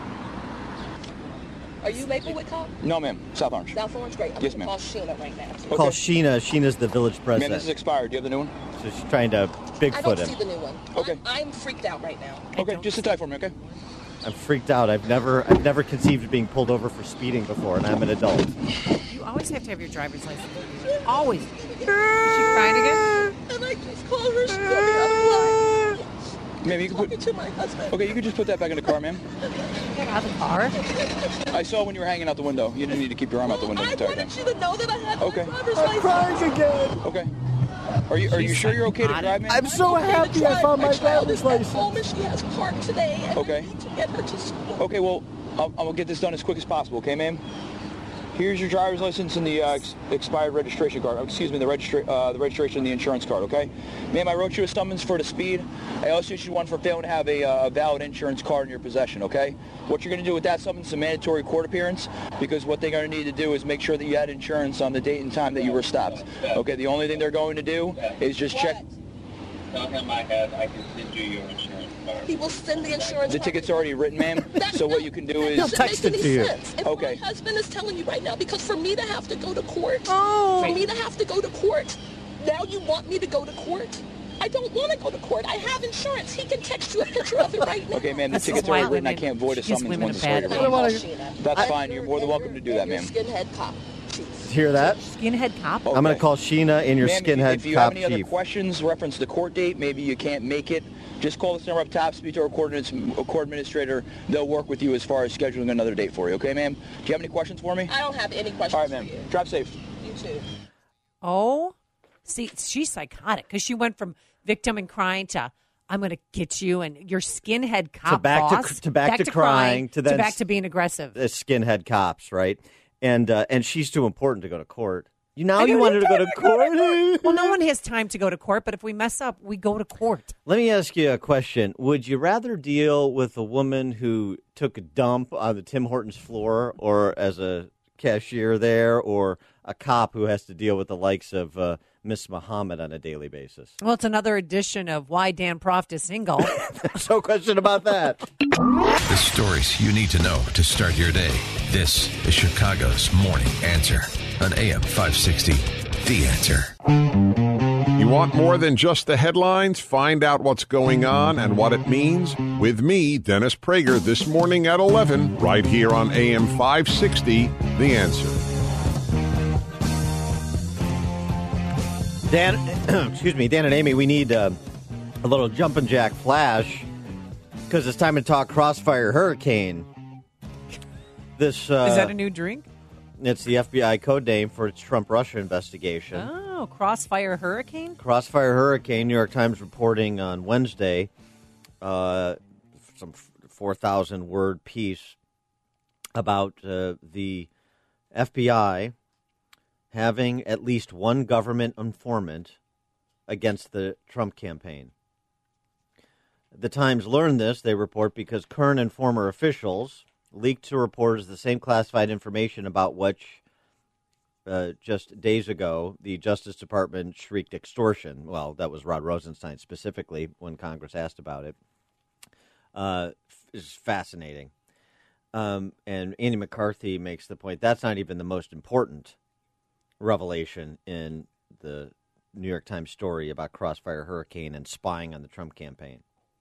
Are you Maplewood cop? No, ma'am. South Orange. South Orange, great. I'm Yes, going to ma'am. call Sheena right now. Okay. Call Sheena. Sheena's the village Ma'am, president. this is expired. Do you have the new one? So she's trying to I Bigfoot don't him. see the new one. Okay. I'm freaked out right now. Okay, just sit tight for me, okay? I'm freaked out. I've never conceived of being pulled over for speeding before, and I'm an adult. You always have to have your driver's license. Always. Is she crying again? And I just called her. She put me on the line. Ma'am, you can put. To my husband. Okay, you can just put that back in the car, ma'am. Get out of the car. I saw when you were hanging out the window. You didn't need to keep your arm out the window the I entire time. wanted you to know that I had Okay. my driver's license. again. Okay. Are you sure you're okay to drive, ma'am? I'm so happy I found my driver's license. Home and she has parked today. And Okay. I need to get her to school. Okay, well, I'll get this done as quick as possible, okay, ma'am? Here's your driver's license and the expired registration card. Excuse me, the registration and the insurance card, okay? Ma'am, I wrote you a summons for the speed. I also issued one for failing to have a valid insurance card in your possession, okay? What you're going to do with that summons is a mandatory court appearance, because what they're going to need to do is make sure that you had insurance on the date and time that you were stopped. Okay, the only thing they're going to do is just check. Tell him I can send you your insurance card. He will send the insurance The card. ticket's already written, ma'am. So what you can do is... He'll text it to you. If Okay. my husband is telling you right now, because for me to have to go to court, Oh. for me to have to go to court, now you want me to go to court? I don't want to go to court. I have insurance. He can text you a picture of it right now. Okay, ma'am, the That's ticket's why already written. I women- can't void a she gives summons women once a it's bad already name. written. That's fine. You're more than welcome to do that, ma'am. Skinhead cop. Hear that? Skinhead cop. I'm going to call Sheena in your Ma'am, skinhead if you cop have any other chief. questions, reference the court date, maybe you can't make it, just call this number up top, speak to our court administrator. They'll work with you as far as scheduling another date for you, okay, ma'am? Do you have any questions for me? I don't have any questions All right, ma'am. for you. Drive safe. You too. Oh, see, she's psychotic because she went from victim and crying to I'm going to get you and your skinhead cop boss to back to crying to then back to being aggressive. Skinhead cops, right? And she's too important to go to court. Now you wanted to go to court? Well, no one has time to go to court, but if we mess up, we go to court. Let me ask you a question. Would you rather deal with a woman who took a dump on the Tim Hortons floor or as a cashier there, or a cop who has to deal with the likes of Miss Muhammad on a daily basis? Well, it's another edition of Why Dan Proft is Single. There's no question about that. The stories you need to know to start your day. This is Chicago's Morning Answer on AM 560. The Answer. You want more than just the headlines? Find out what's going on and what it means with me, Dennis Prager, this morning at 11, right here on AM 560. The Answer. Dan, excuse me, Dan and Amy, we need a little jumping jack flash because it's time to talk Crossfire Hurricane. This is that a new drink? It's the FBI code name for its Trump-Russia investigation. Oh, Crossfire Hurricane? Crossfire Hurricane, New York Times reporting on Wednesday, some 4,000-word piece about the FBI having at least one government informant against the Trump campaign. The Times learned this, they report, because current and former officials leaked to reporters the same classified information about which just days ago the Justice Department shrieked extortion. Well, that was Rod Rosenstein specifically when Congress asked about it. Is fascinating. And Andy McCarthy makes the point that's not even the most important revelation in the New York Times story about Crossfire Hurricane and spying on the Trump campaign.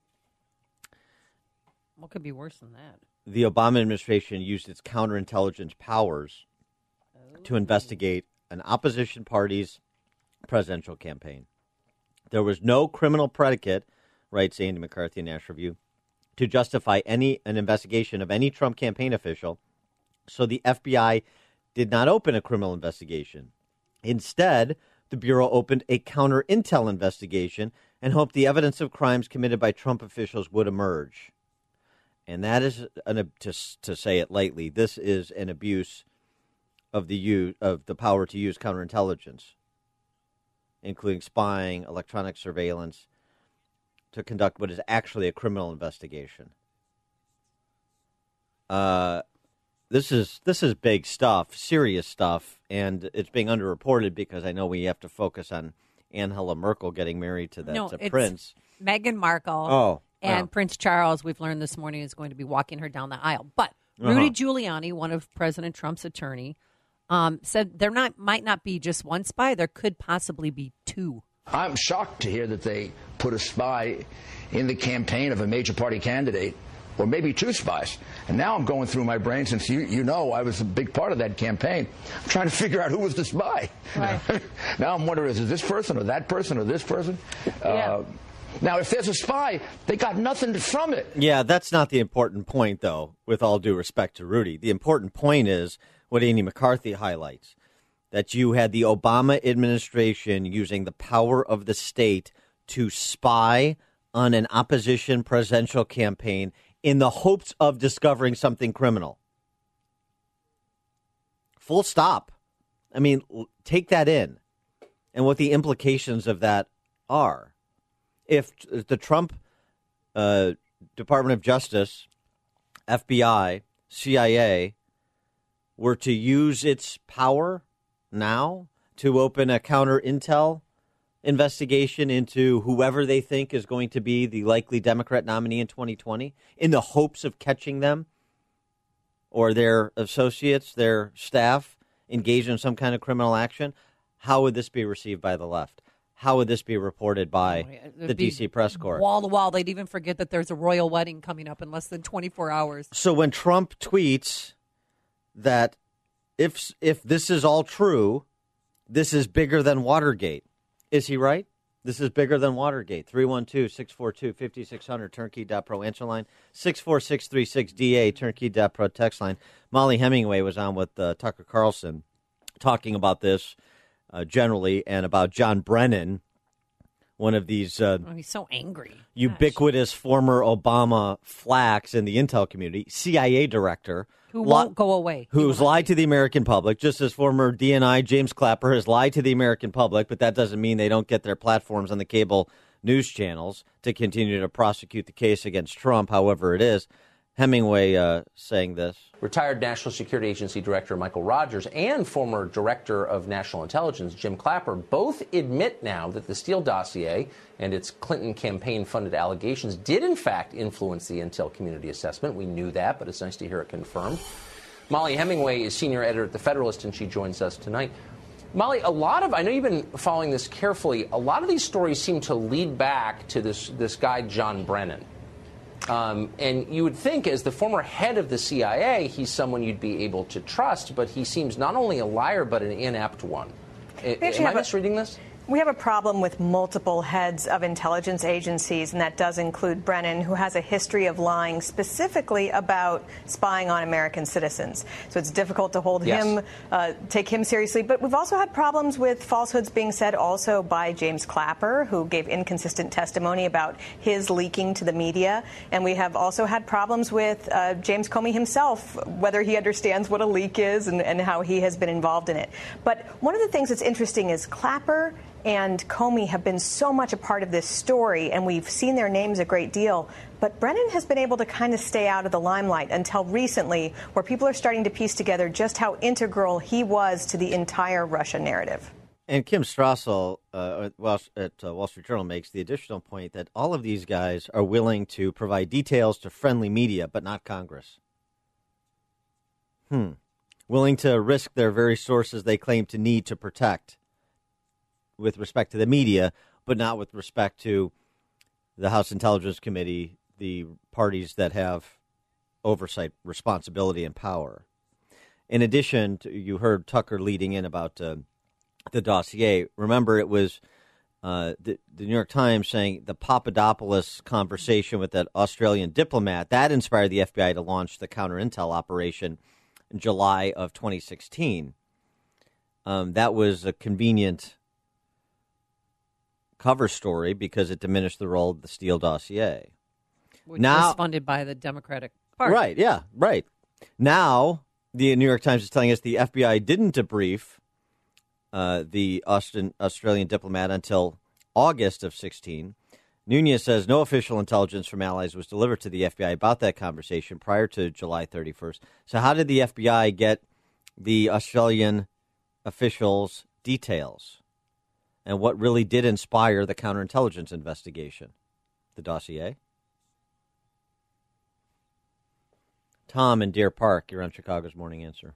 What could be worse than that? The Obama administration used its counterintelligence powers to investigate an opposition party's presidential campaign. There was no criminal predicate, writes Andy McCarthy in National Review, to justify an investigation of any Trump campaign official, so the FBI did not open a criminal investigation. Instead, the Bureau opened a counter-intel investigation and hoped the evidence of crimes committed by Trump officials would emerge. And that is, to say it lightly, this is an abuse of the power to use counterintelligence, including spying, electronic surveillance, to conduct what is actually a criminal investigation. This is big stuff, serious stuff, and it's being underreported because I know we have to focus on Angela Merkel getting married to that prince. Meghan Markle. Oh. And Prince Charles, we've learned this morning, is going to be walking her down the aisle. But Rudy Giuliani, one of President Trump's attorney, said there might not be just one spy. There could possibly be two. I'm shocked to hear that they put a spy in the campaign of a major party candidate, or maybe two spies. And now I'm going through my brain, since you know I was a big part of that campaign. I'm trying to figure out who was the spy. Right. Now I'm wondering, is it this person or that person or this person? Yeah. Now, if there's a spy, they got nothing from it. Yeah, that's not the important point, though, with all due respect to Rudy. The important point is what Andy McCarthy highlights, that you had the Obama administration using the power of the state to spy on an opposition presidential campaign in the hopes of discovering something criminal. Full stop. I mean, take that in and what the implications of that are. If the Trump Department of Justice, FBI, CIA were to use its power now to open a counter-intel investigation into whoever they think is going to be the likely Democrat nominee in 2020 in the hopes of catching them or their associates, their staff, engaged in some kind of criminal action, how would this be received by the left? How would this be reported by the D.C. press corps? Wall to wall. They'd even forget that there's a royal wedding coming up in less than 24 hours. So when Trump tweets that if this is all true, this is bigger than Watergate, is he right? This is bigger than Watergate. 312-642-5600, turnkey.pro answer line. 64636-DA, turnkey.pro text line. Molly Hemingway was on with Tucker Carlson talking about this generally, and about John Brennan, one of these he's so angry. Ubiquitous former Obama flacks in the intel community, CIA director, who won't go away. Who's lied to the American public, just as former DNI James Clapper has lied to the American public, but that doesn't mean they don't get their platforms on the cable news channels to continue to prosecute the case against Trump, however it is. Hemingway saying this. Retired National Security Agency Director Michael Rogers and former Director of National Intelligence Jim Clapper both admit now that the Steele dossier and its Clinton campaign-funded allegations did, in fact, influence the Intel Community Assessment. We knew that, but it's nice to hear it confirmed. Molly Hemingway is senior editor at The Federalist, and she joins us tonight. Molly, I know you've been following this carefully. A lot of these stories seem to lead back to this guy, John Brennan. And you would think, as the former head of the CIA, he's someone you'd be able to trust, but he seems not only a liar, but an inept one. Am I misreading this? We have a problem with multiple heads of intelligence agencies, and that does include Brennan, who has a history of lying specifically about spying on American citizens. So it's difficult to hold him, take him seriously. But we've also had problems with falsehoods being said also by James Clapper, who gave inconsistent testimony about his leaking to the media. And we have also had problems with James Comey himself, whether he understands what a leak is and how he has been involved in it. But one of the things that's interesting is Clapper and Comey have been so much a part of this story, and we've seen their names a great deal. But Brennan has been able to kind of stay out of the limelight until recently, where people are starting to piece together just how integral he was to the entire Russia narrative. And Kim Strassel at Wall Street Journal makes the additional point that all of these guys are willing to provide details to friendly media, but not Congress. Willing to risk their very sources they claim to need to protect with respect to the media, but not with respect to the House Intelligence Committee, the parties that have oversight, responsibility, and power. In addition, you heard Tucker leading in about the dossier. Remember, it was the New York Times saying the Papadopoulos conversation with that Australian diplomat, that inspired the FBI to launch the counter-intel operation in July of 2016. That was a convenient cover story because it diminished the role of the Steele dossier. Which was funded by the Democratic Party. Right, yeah, right. Now, the New York Times is telling us the FBI didn't debrief the Australian diplomat until August of 16. Nunez says no official intelligence from allies was delivered to the FBI about that conversation prior to July 31st. So how did the FBI get the Australian officials' details? And what really did inspire the counterintelligence investigation? The dossier? Tom in Deer Park, you're on Chicago's Morning Answer.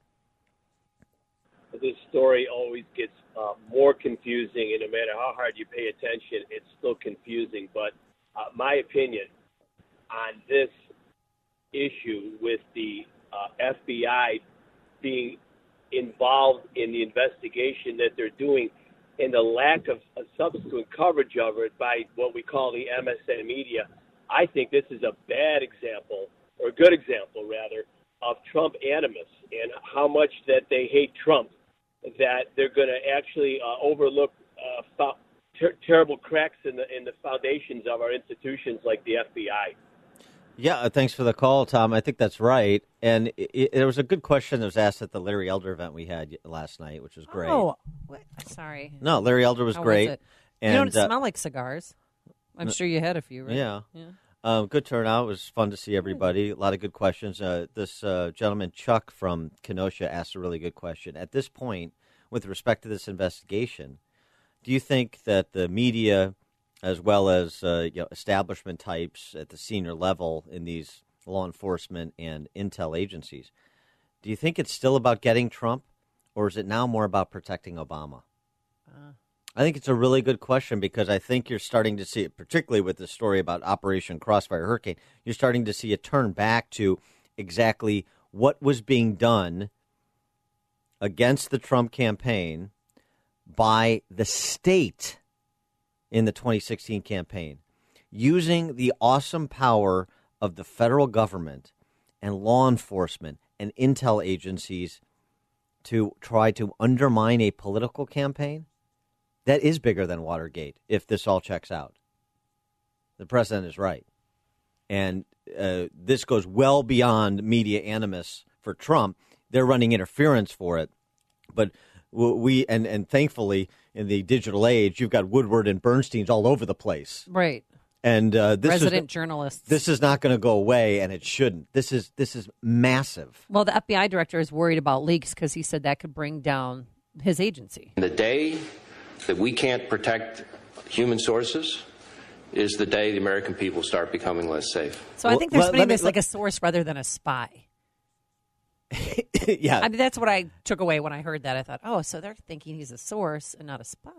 This story always gets more confusing, and no matter how hard you pay attention, it's still confusing. But my opinion on this issue with the FBI being involved in the investigation that they're doing and the lack of subsequent coverage of it by what we call the MSN media, I think this is a bad example, or a good example, rather, of Trump animus and how much that they hate Trump, that they're going to actually overlook terrible cracks in the foundations of our institutions like the FBI. Yeah, thanks for the call, Tom. I think that's right. And there was a good question that was asked at the Larry Elder event we had last night, which was great. Oh, sorry. No, Larry Elder was great. Was it? And, you don't smell like cigars. I'm sure you had a few, right? Yeah. Good turnout. It was fun to see everybody. A lot of good questions. This gentleman, Chuck from Kenosha, asked a really good question. At this point, with respect to this investigation, do you think that the media, as well as establishment types at the senior level in these law enforcement and intel agencies, do you think it's still about getting Trump, or is it now more about protecting Obama? I think it's a really good question because I think you're starting to see it, particularly with the story about Operation Crossfire Hurricane, you're starting to see it turn back to exactly what was being done against the Trump campaign by the state in the 2016 campaign, using the awesome power of the federal government and law enforcement and intel agencies to try to undermine a political campaign. That is bigger than Watergate, if this all checks out. The president is right. And this goes well beyond media animus for Trump. They're running interference for it. But we and thankfully in the digital age, you've got Woodward and Bernstein's all over the place. Right. And resident journalists. This is not going to go away, and it shouldn't. This is massive. Well, the FBI director is worried about leaks because he said that could bring down his agency. The day that we can't protect human sources is the day the American people start becoming less safe. So I think they're spinning this like a source rather than a spy. Yeah. I mean, that's what I took away when I heard that. I thought, oh, so they're thinking he's a source and not a spy.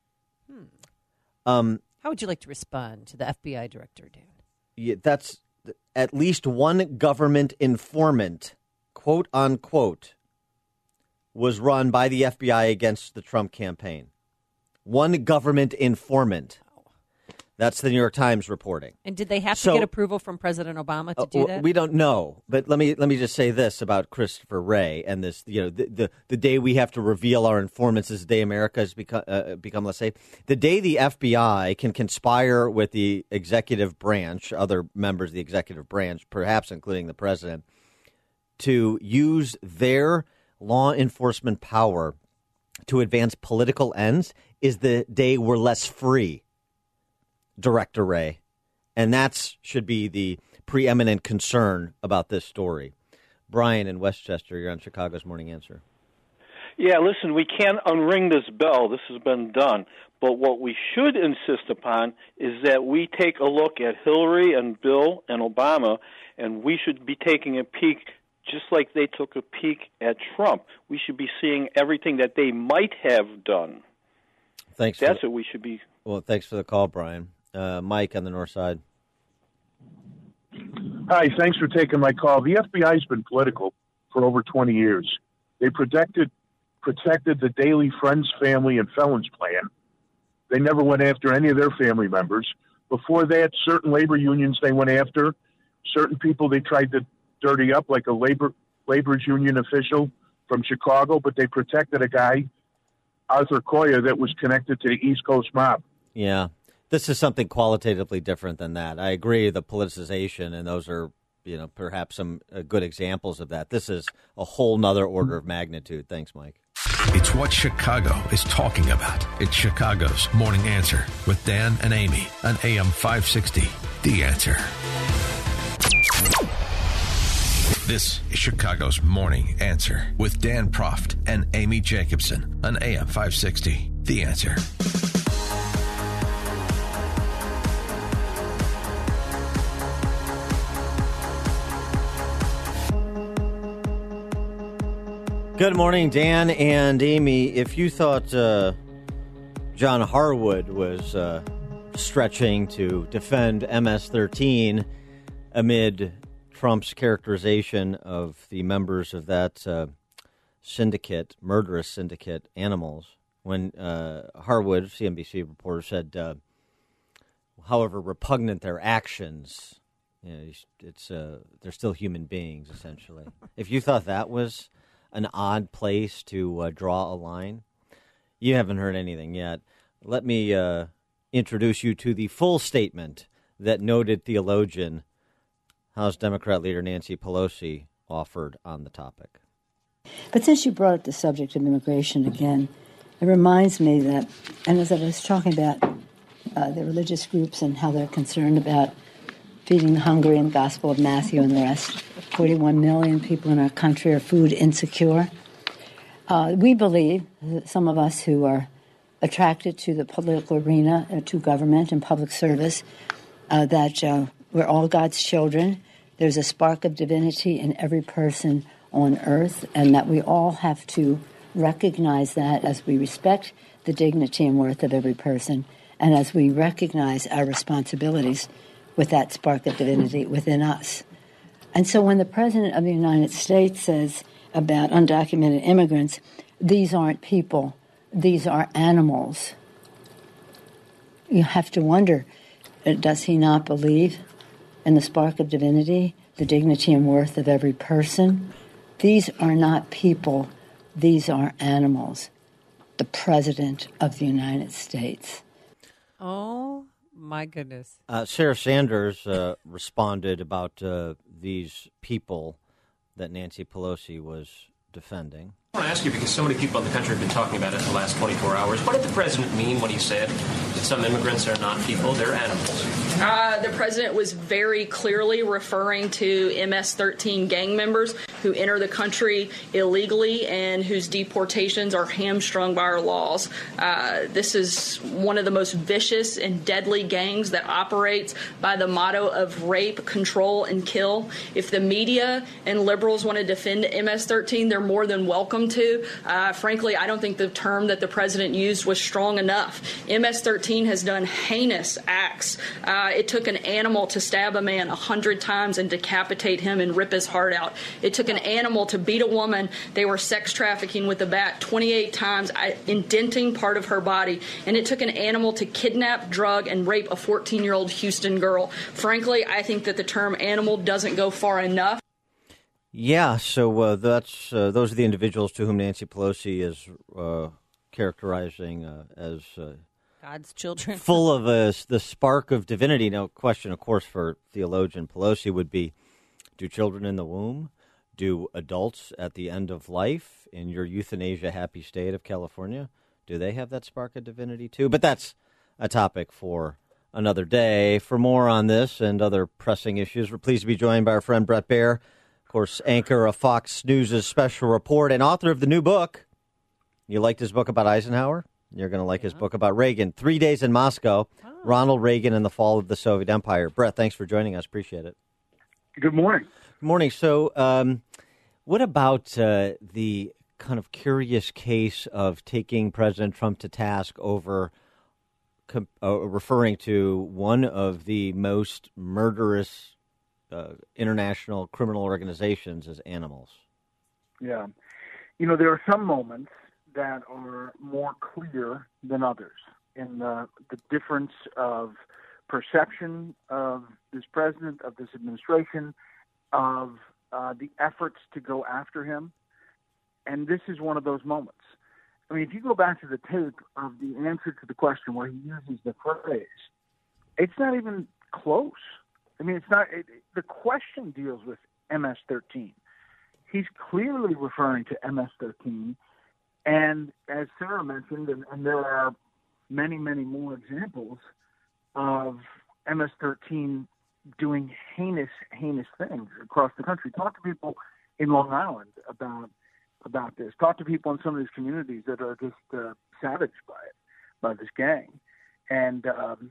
How would you like to respond to the FBI director, Dan? Yeah, that's at least one government informant, quote unquote, was run by the FBI against the Trump campaign. One government informant. That's the New York Times reporting. And did they have to get approval from President Obama to do that? We don't know. But let me just say this about Christopher Wray and this. The day we have to reveal our informants is the day America has become less safe. The day the FBI can conspire with the executive branch, other members of the executive branch, perhaps including the president, to use their law enforcement power to advance political ends is the day we're less free. Director Wray. And that should be the preeminent concern about this story. Brian in Westchester, you're on Chicago's Morning Answer. Yeah, listen, we can't unring this bell. This has been done. But what we should insist upon is that we take a look at Hillary and Bill and Obama, and we should be taking a peek just like they took a peek at Trump. We should be seeing everything that they might have done. That's what we should be. Well, thanks for the call, Brian. Mike on the north side. Hi, thanks for taking my call. The FBI's been political for over 20 years. They protected the Daley Friends family and felons plan. They never went after any of their family members. Before that, certain labor unions they went after. Certain people they tried to dirty up, like a labor's union official from Chicago, but they protected a guy, Arthur Coya, that was connected to the East Coast mob. Yeah. This is something qualitatively different than that. I agree, the politicization, and those are, perhaps some good examples of that. This is a whole nother order of magnitude. Thanks, Mike. It's what Chicago is talking about. It's Chicago's Morning Answer with Dan and Amy on AM 560. The Answer. This is Chicago's Morning Answer with Dan Proft and Amy Jacobson on AM 560. The Answer. Good morning, Dan and Amy. If you thought John Harwood was stretching to defend MS-13 amid Trump's characterization of the members of that murderous syndicate, Animals, when Harwood, CNBC reporter, said, however repugnant their actions, they're still human beings, essentially. If you thought that was an odd place to draw a line, you haven't heard anything yet. Let me introduce you to the full statement that noted theologian, House Democrat leader Nancy Pelosi, offered on the topic. But since you brought up the subject of immigration again, it reminds me that, and as I was talking about the religious groups and how they're concerned about feeding the hungry and the Gospel of Matthew and the rest. 41 million people in our country are food insecure. We believe, some of us who are attracted to the political arena, to government and public service, that we're all God's children. There's a spark of divinity in every person on earth, and that we all have to recognize that as we respect the dignity and worth of every person, and as we recognize our responsibilities with that spark of divinity within us. And so when the President of the United States says about undocumented immigrants, these aren't people, these are animals, you have to wonder, does he not believe in the spark of divinity, the dignity and worth of every person? These are not people, these are animals. The President of the United States. Oh, my goodness. Sarah Sanders responded about these people that Nancy Pelosi was defending. I want to ask you, because so many people in the country have been talking about it in the last 24 hours. What did the president mean when he said that some immigrants are not people, they're animals? The president was very clearly referring to MS-13 gang members who enter the country illegally and whose deportations are hamstrung by our laws. This is one of the most vicious and deadly gangs that operates by the motto of rape, control, and kill. If the media and liberals want to defend MS-13, they're more than welcome to. Frankly, I don't think the term that the president used was strong enough. MS-13 has done heinous acts. It took an animal to stab a man 100 times and decapitate him and rip his heart out. It took an animal to beat a woman they were sex trafficking with a bat 28 times, indenting part of her body. And it took an animal to kidnap, drug, and rape a 14-year-old Houston girl. Frankly, I think that the term animal doesn't go far enough. Yeah, so those are the individuals to whom Nancy Pelosi is characterizing as God's children, full of the spark of divinity. Now, question, of course, for theologian Pelosi would be: do children in the womb, do adults at the end of life in your euthanasia happy state of California, do they have that spark of divinity too? But that's a topic for another day. For more on this and other pressing issues, we're pleased to be joined by our friend Bret Baier, of course, anchor of Fox News' Special Report and author of the new book. You liked his book about Eisenhower? You're going to like his book about Reagan. 3 Days in Moscow, Ronald Reagan and the Fall of the Soviet Empire. Bret, thanks for joining us. Appreciate it. Good morning. Good morning. So what about the kind of curious case of taking President Trump to task over referring to one of the most murderous international criminal organizations as animals? Yeah. You know, there are some moments that are more clear than others in the difference of perception of this president, of this administration, of the efforts to go after him. And this is one of those moments. I mean, if you go back to the tape of the answer to the question where he uses the phrase, it's not even close. I mean, the question deals with MS-13. He's clearly referring to MS-13. And as Sarah mentioned, and there are many, many more examples of MS-13 doing heinous things across the country. Talk to people in Long Island about this. Talk to people in some of these communities that are just savaged by this gang. And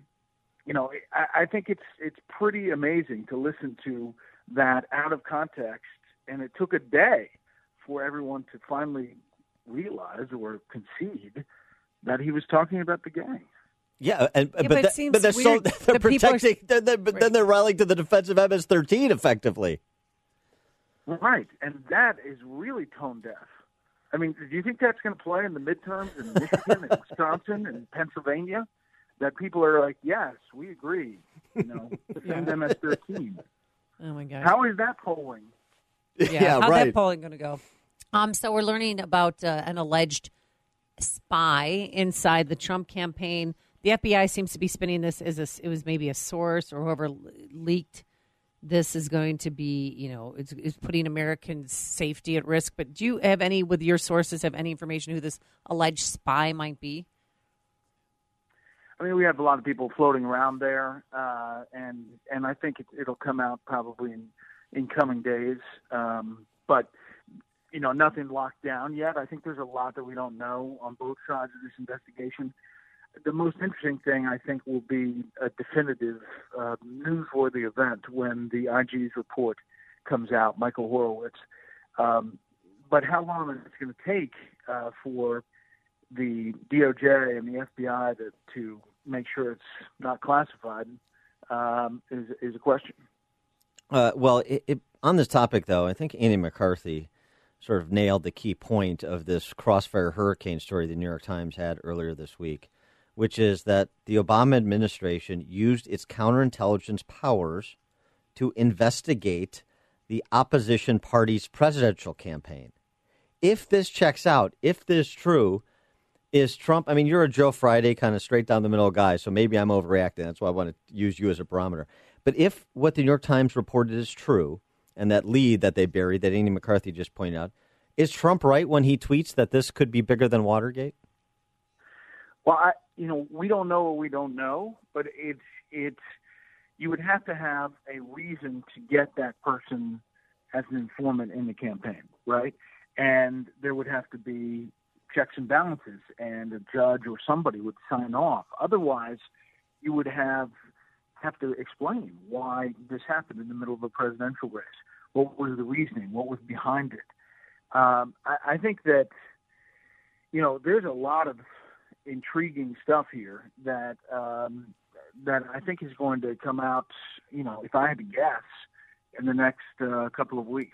I think it's pretty amazing to listen to that out of context. And it took a day for everyone to finally realize or concede that he was talking about the gang. Yeah, but it seems they're weird. they're protecting. Then they're rallying to the defense of MS-13 effectively. Right, and that is really tone deaf. I mean, do you think that's going to play in the midterms in Michigan and Wisconsin and Pennsylvania? That people are like, yes, we agree. Defend MS-13. Oh my God! How is that polling? Yeah, how's that polling going to go? So we're learning about an alleged spy inside the Trump campaign. The FBI seems to be spinning this as it was maybe a source or whoever leaked this is going to be, it's putting American safety at risk. But do you have any, with your sources, have any information who this alleged spy might be? I mean, we have a lot of people floating around there, and I think it'll come out probably in coming days. But nothing locked down yet. I think there's a lot that we don't know on both sides of this investigation. The most interesting thing, I think, will be a definitive newsworthy event when the IG's report comes out, Michael Horowitz. But how long it's going to take for the DOJ and the FBI to make sure it's not classified is a question. On this topic, though, I think Andy McCarthy sort of nailed the key point of this Crossfire Hurricane story the New York Times had earlier this week, which is that the Obama administration used its counterintelligence powers to investigate the opposition party's presidential campaign. If this checks out, if this is true, is Trump, I mean, you're a Joe Friday kind of straight down the middle guy, so maybe I'm overreacting. That's why I want to use you as a barometer. But if what the New York Times reported is true, and that lead that they buried that Andy McCarthy just pointed out. Is Trump right when he tweets that this could be bigger than Watergate? Well, we don't know what we don't know, but it's you would have to have a reason to get that person as an informant in the campaign, right? And there would have to be checks and balances, and a judge or somebody would sign off. Otherwise, you would have to explain why this happened in the middle of a presidential race. What was the reasoning? What was behind it? I think that, there's a lot of intriguing stuff here that I think is going to come out, if I had to guess, in the next couple of weeks.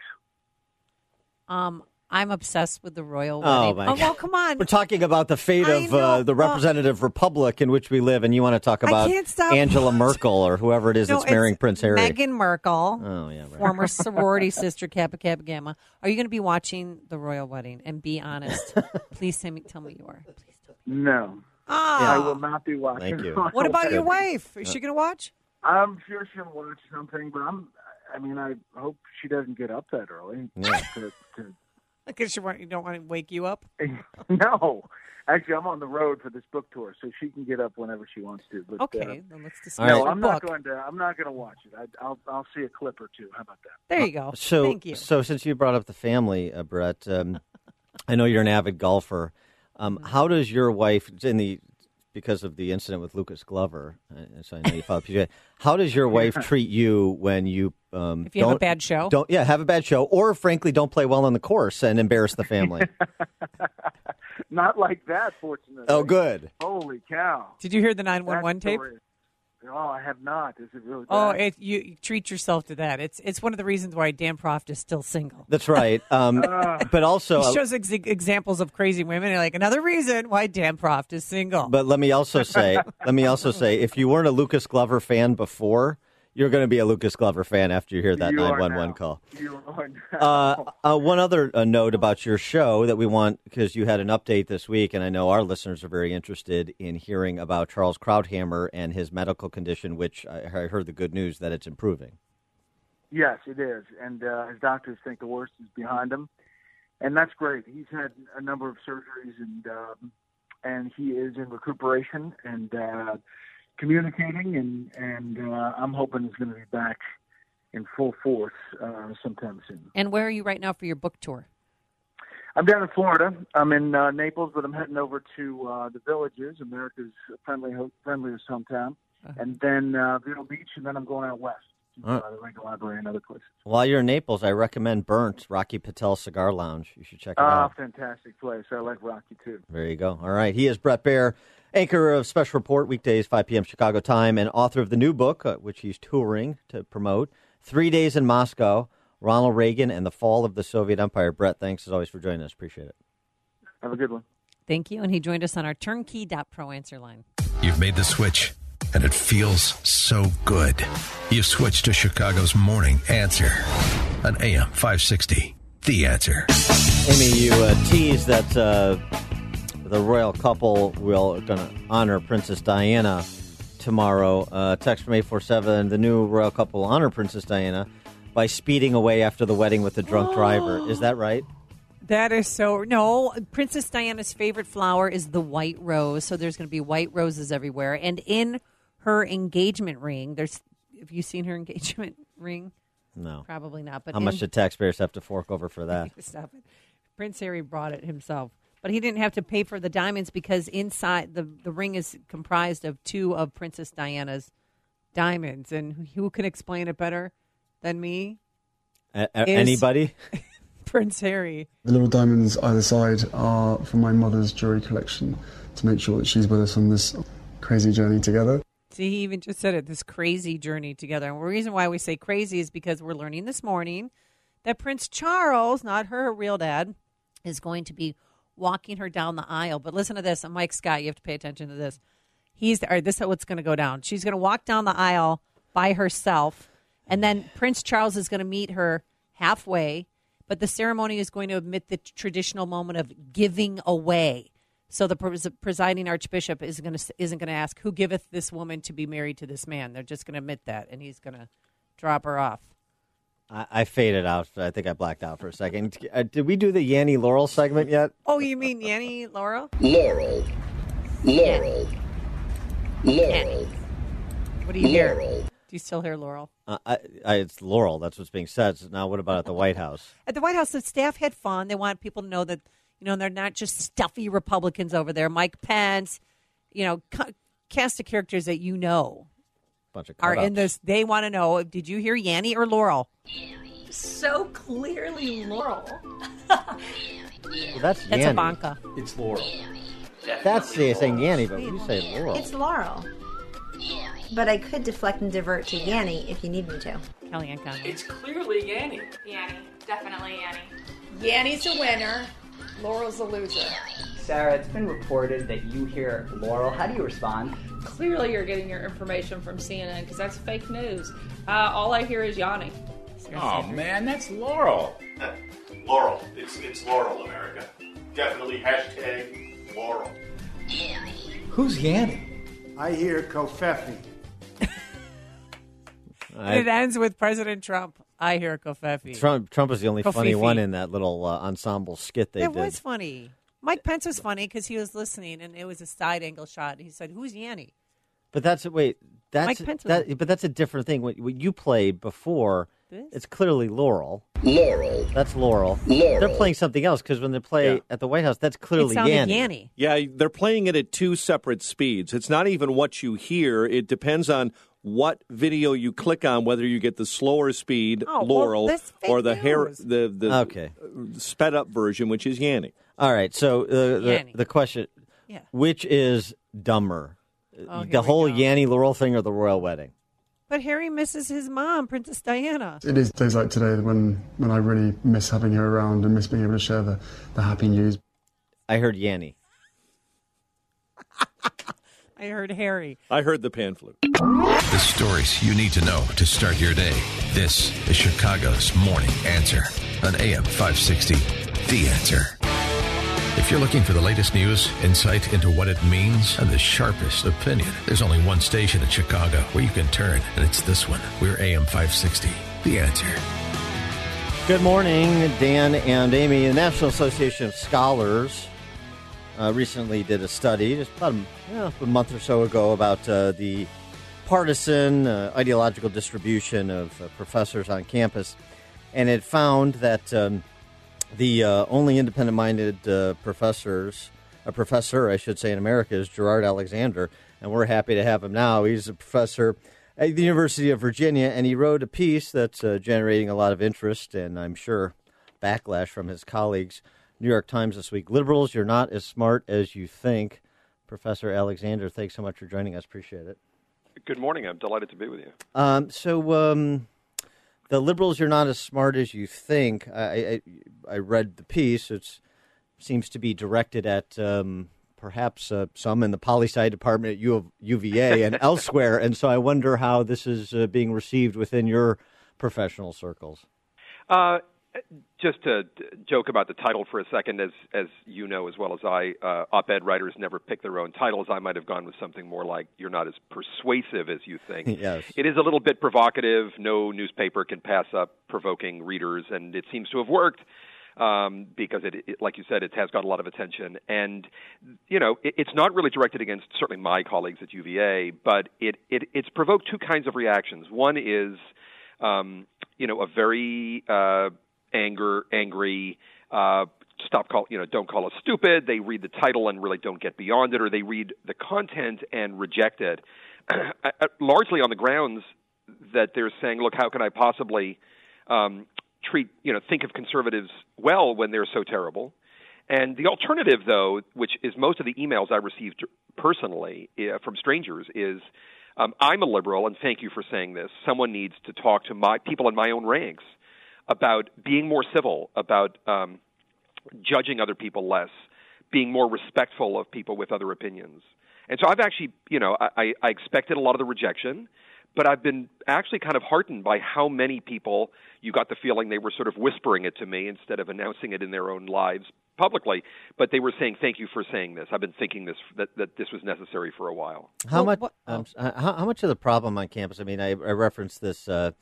I'm obsessed with the royal wedding. My God. Well, come on. We're talking about the fate of the representative republic in which we live, and you want to talk about Angela Merkel or whoever it is that's marrying Prince Harry. Meghan Merkel, right. former sorority sister, Kappa Kappa Gamma. Are you going to be watching the royal wedding? And be honest. Please tell me you are. Please tell me. No. I will not be watching. Thank you. What about your wife? Is she going to watch? I'm sure she'll watch something, but I hope she doesn't get up that early. Yeah. Because you don't want to wake you up? No. Actually, I'm on the road for this book tour, so she can get up whenever she wants to. But, okay, then let's discuss No, your I'm book. I'm not going to watch it. I'll see a clip or two. How about that? There you go. Thank you. So since you brought up the family, Brett, I know you're an avid golfer. How does your wife, because of the incident with Lucas Glover, so I know you follow PGA, how does your wife treat you when you if you have a bad show? Have a bad show, or frankly, don't play well on the course and embarrass the family? Not like that, fortunately. Oh, good. Holy cow. Did you hear the 911 tape? No, I have not. Is it really bad? Oh, you treat yourself to that. It's one of the reasons why Dan Proft is still single. That's right. But also... He shows examples of crazy women, and another reason why Dan Proft is single. But let me also say, if you weren't a Lucas Glover fan before, you're going to be a Lucas Glover fan after you hear that 911 call. You are now. One other note about your show that we want, because you had an update this week, and I know our listeners are very interested in hearing about Charles Krauthammer and his medical condition, which I heard the good news that it's improving. Yes, it is. And his doctors think the worst is behind him. And that's great. He's had a number of surgeries, and he is in recuperation and communicating, and I'm hoping he's going to be back in full force sometime soon. And where are you right now for your book tour? I'm down in Florida. I'm in Naples, but I'm heading over to the Villages, America's friendliest hometown, and then Vero Beach, and then I'm going out west to the Lincoln Library and other places. While you're in Naples, I recommend Burnt, Rocky Patel Cigar Lounge. You should check it out. Fantastic place. I like Rocky, too. There you go. All right. He is Bret Baier, anchor of Special Report, weekdays, 5 p.m. Chicago time, and author of the new book, which he's touring to promote, 3 Days in Moscow, Ronald Reagan and the Fall of the Soviet Empire. Bret, thanks as always for joining us. Appreciate it. Have a good one. Thank you. And he joined us on our turnkey.pro answer line. You've made the switch, and it feels so good. You've switched to Chicago's Morning Answer on AM 560. The Answer. Amy, you teased that the royal couple will going to honor Princess Diana tomorrow. Text from 847, the new royal couple will honor Princess Diana by speeding away after the wedding with a drunk driver. Is that right? That is so... No, Princess Diana's favorite flower is the white rose, so there's going to be white roses everywhere. And in her engagement ring, have you seen her engagement ring? No. Probably not. But how much did taxpayers have to fork over for that? Stop it. Prince Harry brought it himself. But he didn't have to pay for the diamonds because inside the ring is comprised of 2 of Princess Diana's diamonds. And who can explain it better than me? Anybody? Prince Harry. The little diamonds either side are from my mother's jewelry collection to make sure that she's with us on this crazy journey together. See, he even just said it, this crazy journey together. And the reason why we say crazy is because we're learning this morning that Prince Charles, not her real dad, is going to be walking her down the aisle. But listen to this. And Mike Scott, you have to pay attention to this. This is how it's going to go down. She's going to walk down the aisle by herself. And then Prince Charles is going to meet her halfway. But the ceremony is going to omit the traditional moment of giving away. So the presiding archbishop isn't going to ask, who giveth this woman to be married to this man? They're just going to admit that, and he's going to drop her off. I faded out. I think I blacked out for a second. Did we do the Yanny Laurel segment yet? Oh, you mean Yanny Laurel? Laurel. Laurel. Laurel. What do you hear? Do you still hear Laurel? It's Laurel. That's what's being said. So now what about at the White House? At the White House, the staff had fun. They want people to know that, they're not just stuffy Republicans over there. Mike Pence, cast of characters that bunch of are in this. They want to know, did you hear Yanny or Laurel? So clearly Laurel. Well, that's Yanny. Ivanka. It's Laurel. That's saying Yanny, but you say Laurel. It's Laurel. But I could deflect and divert to Yanny if you need me to. Kellyanne Conway. It's clearly Yanny. Yanny. Definitely Yanny. Yanny's a winner. Laurel's a loser. Sarah, it's been reported that you hear Laurel. How do you respond? Clearly you're getting your information from CNN because that's fake news. All I hear is Yanni. Oh, man, that's Laurel. Laurel. It's Laurel, America. Definitely hashtag Laurel. Who's Yanny? I hear Kofefi. It ends with President Trump. I hear Kofefi. Trump was the only funny one in that little ensemble skit they did. It was funny. Mike Pence was funny because he was listening, and it was a side angle shot. He said, "Who's Yanny?" But Mike Pence but that's a different thing. What you played before, it's clearly Laurel. Laurel. That's Laurel. Laurel. They're playing something else because when they play at the White House, that's clearly Yanny. Yeah, they're playing it at two separate speeds. It's not even what you hear. It depends on what video you click on, whether you get the slower speed Laurel or the sped up version, which is Yanny. All right. So the question, which is dumber, the whole Yanny Laurel thing or the royal wedding? But Harry misses his mom, Princess Diana. It is days like today when I really miss having her around and miss being able to share the happy news. I heard Yanny. I heard Harry. I heard the pan flute. The stories you need to know to start your day. This is Chicago's Morning Answer on AM 560. The Answer. If you're looking for the latest news, insight into what it means, and the sharpest opinion, there's only one station in Chicago where you can turn, and it's this one. We're AM 560. The Answer. Good morning, Dan and Amy. The National Association of Scholars recently did a study just about a month or so ago about the partisan ideological distribution of professors on campus, and it found that the only independent-minded professor, I should say, in America is Gerard Alexander, and we're happy to have him now. He's a professor at the University of Virginia, and he wrote a piece that's generating a lot of interest and I'm sure backlash from his colleagues. New York Times this week. Liberals, you're not as smart as you think. Professor Alexander, thanks so much for joining us. Appreciate it. Good morning. I'm delighted to be with you. The liberals, you're not as smart as you think. I read the piece. It seems to be directed at perhaps some in the poli-sci department at UVA and elsewhere. And so I wonder how this is being received within your professional circles. Just to joke about the title for a second, as you know as well as I, op-ed writers never pick their own titles. I might have gone with something more like, you're not as persuasive as you think. Yes. It is a little bit provocative. No newspaper can pass up provoking readers, and it seems to have worked because, it, like you said, it has got a lot of attention. And, it's not really directed against certainly my colleagues at UVA, but it's provoked two kinds of reactions. One is, a very angry, don't call us stupid. They read the title and really don't get beyond it, or they read the content and reject it, largely on the grounds that they're saying, look, how can I possibly think of conservatives well when they're so terrible? And the alternative, though, which is most of the emails I received personally from strangers, is I'm a liberal, and thank you for saying this. Someone needs to talk to my people in my own ranks about being more civil, about judging other people less, being more respectful of people with other opinions. And so I've actually, I expected a lot of the rejection, but I've been actually kind of heartened by how many people, you got the feeling they were sort of whispering it to me instead of announcing it in their own lives publicly, but they were saying, thank you for saying this. I've been thinking that this was necessary for a while. How much of the problem on campus, I referenced this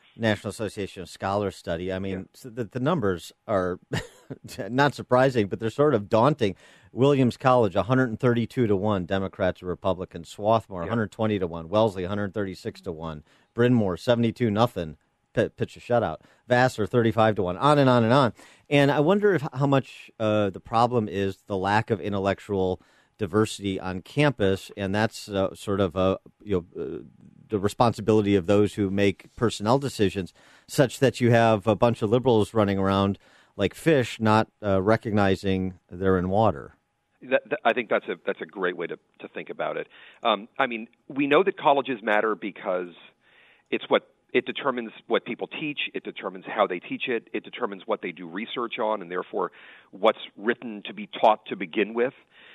National Association of Scholars study. I mean, the numbers are not surprising, but they're sort of daunting. Williams College, 132-1, Democrats or Republicans. Swarthmore, 120-1. Wellesley, 136-1. Bryn Mawr, 72-0. Pitch a shutout. Vassar, 35-1. On and on and on. And I wonder how much the problem is the lack of intellectual diversity on campus, and that's sort of the responsibility of those who make personnel decisions, such that you have a bunch of liberals running around like fish, not recognizing they're in water. I think that's a great way to think about it. I mean, we know that colleges matter because it determines what people teach, it determines how they teach it, it determines what they do research on, and therefore what's written to be taught to begin with.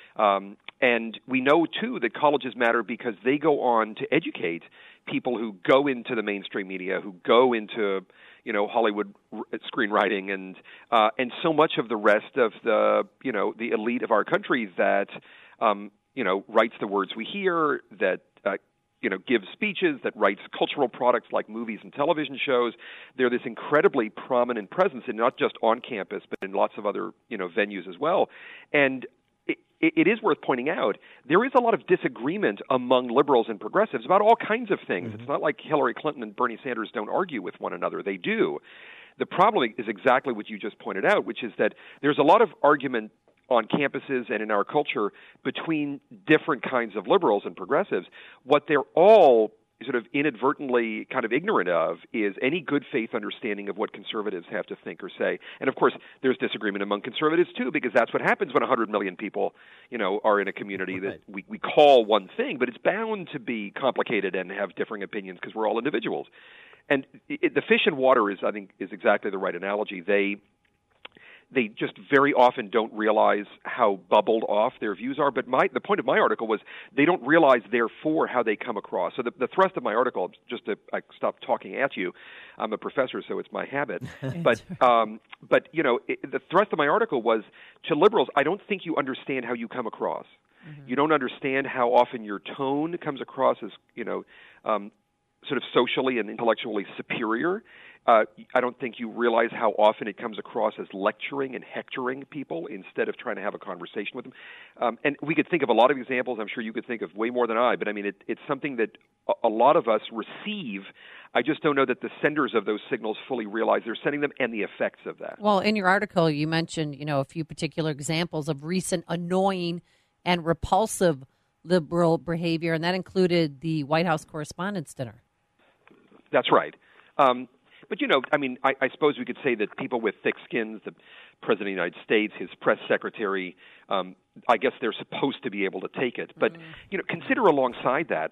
And we know, too, that colleges matter because they go on to educate people who go into the mainstream media, who go into, Hollywood screenwriting and so much of the rest of the elite of our country that, writes the words we hear, that, gives speeches, that writes cultural products like movies and television shows. They're this incredibly prominent presence, and not just on campus, but in lots of other, venues as well. And it is worth pointing out, there is a lot of disagreement among liberals and progressives about all kinds of things. Mm-hmm. It's not like Hillary Clinton and Bernie Sanders don't argue with one another. They do. The problem is exactly what you just pointed out, which is that there's a lot of argument on campuses and in our culture between different kinds of liberals and progressives. What they're all sort of inadvertently kind of ignorant of is any good faith understanding of what conservatives have to think or say. And of course, there's disagreement among conservatives too, because that's what happens when 100 million people, are in a community that we call one thing, but it's bound to be complicated and have differing opinions because we're all individuals. And the fish in water I think is exactly the right analogy. They just very often don't realize how bubbled off their views are. But the point of my article was they don't realize, therefore, how they come across. So the thrust of my article, I stop talking at you. I'm a professor, so it's my habit. But the thrust of my article was, to liberals, I don't think you understand how you come across. Mm-hmm. You don't understand how often your tone comes across as, sort of socially and intellectually superior. I don't think you realize how often it comes across as lecturing and hectoring people instead of trying to have a conversation with them. And we could think of a lot of examples. I'm sure you could think of way more than I, but I mean, it's something that a lot of us receive. I just don't know that the senders of those signals fully realize they're sending them and the effects of that. Well, in your article, you mentioned, a few particular examples of recent annoying and repulsive liberal behavior, and that included the White House Correspondents' Dinner. That's right. But, I suppose we could say that people with thick skins, the President of the United States, his press secretary, I guess they're supposed to be able to take it. But, consider alongside that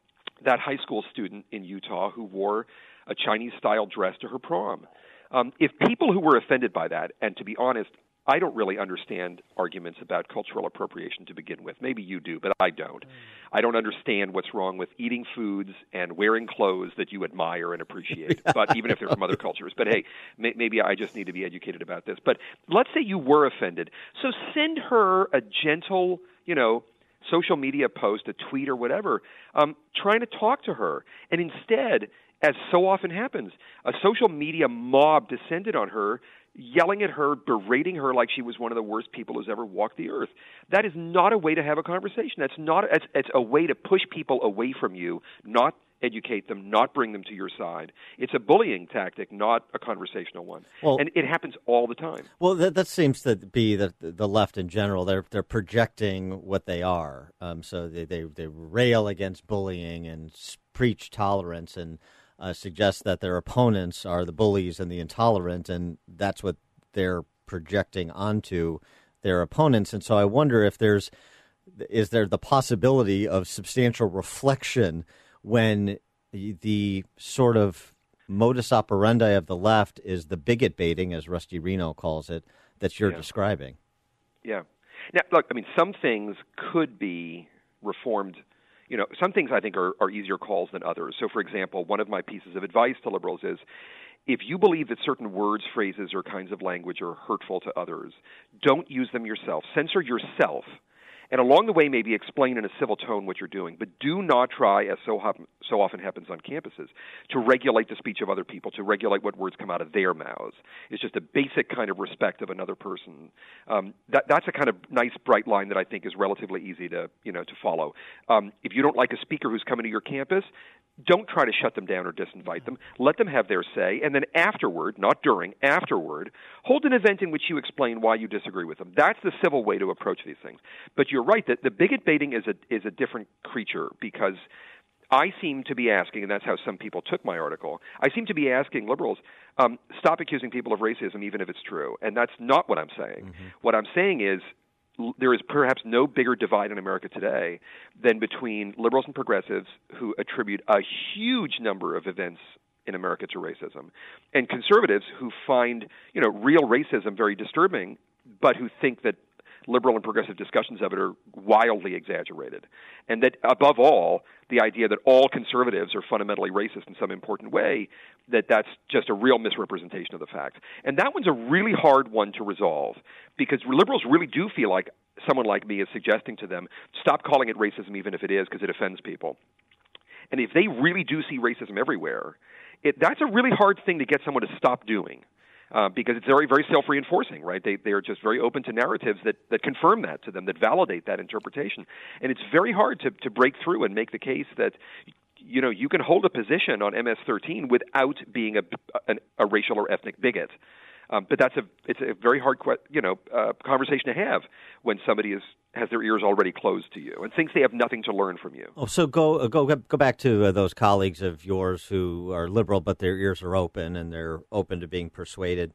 high school student in Utah who wore a Chinese-style dress to her prom. If people who were offended by that, and to be honest, I don't really understand arguments about cultural appropriation to begin with. Maybe you do, but I don't. I don't understand what's wrong with eating foods and wearing clothes that you admire and appreciate, but even if they're from other cultures. But hey, maybe I just need to be educated about this. But let's say you were offended. So send her a gentle, social media post, a tweet or whatever, trying to talk to her. And instead, as so often happens, a social media mob descended on her, yelling at her, berating her like she was one of the worst people who's ever walked the earth. That is not a way to have a conversation. It's a way to push people away from you, not educate them, not bring them to your side. It's a bullying tactic, not a conversational one. And it happens all the time. Well, that seems to be the left in general. They're projecting what they are. So they rail against bullying and preach tolerance and suggest that their opponents are the bullies and the intolerant, and that's what they're projecting onto their opponents. And so I wonder if is there the possibility of substantial reflection when the sort of modus operandi of the left is the bigot baiting, as Rusty Reno calls it, that you're describing. Yeah. Now, look, I mean, some things could be reformed. Some things I think are easier calls than others. So, for example, one of my pieces of advice to liberals is, if you believe that certain words, phrases, or kinds of language are hurtful to others, don't use them yourself. Censor yourself And along the way, maybe explain in a civil tone what you're doing. But do not try, as so often happens on campuses, to regulate the speech of other people, to regulate what words come out of their mouths. It's just a basic kind of respect of another person. That's a kind of nice, bright line that I think is relatively easy to follow. If you don't like a speaker who's coming to your campus, don't try to shut them down or disinvite them. Let them have their say, and then afterward, not during, afterward, hold an event in which you explain why you disagree with them. That's the civil way to approach these things. But you're right that the bigot baiting is a different creature, because I seem to be asking, and that's how some people took my article, I seem to be asking liberals, stop accusing people of racism even if it's true. And that's not what I'm saying. Mm-hmm. What I'm saying is, there is perhaps no bigger divide in America today than between liberals and progressives who attribute a huge number of events in America to racism, and conservatives who find, real racism very disturbing, but who think that liberal and progressive discussions of it are wildly exaggerated. And that, above all, the idea that all conservatives are fundamentally racist in some important way, that's just a real misrepresentation of the facts. And that one's a really hard one to resolve, because liberals really do feel like someone like me is suggesting to them, stop calling it racism even if it is, because it offends people. And if they really do see racism everywhere, that's a really hard thing to get someone to stop doing. Because it's very, very self-reinforcing, right? They are just very open to narratives that confirm that to them, that validate that interpretation. And it's very hard to break through and make the case that, you can hold a position on MS-13 without being a racial or ethnic bigot. But it's a very hard conversation to have when somebody has their ears already closed to you and thinks they have nothing to learn from you. Oh, so go back to those colleagues of yours who are liberal, but their ears are open and they're open to being persuaded.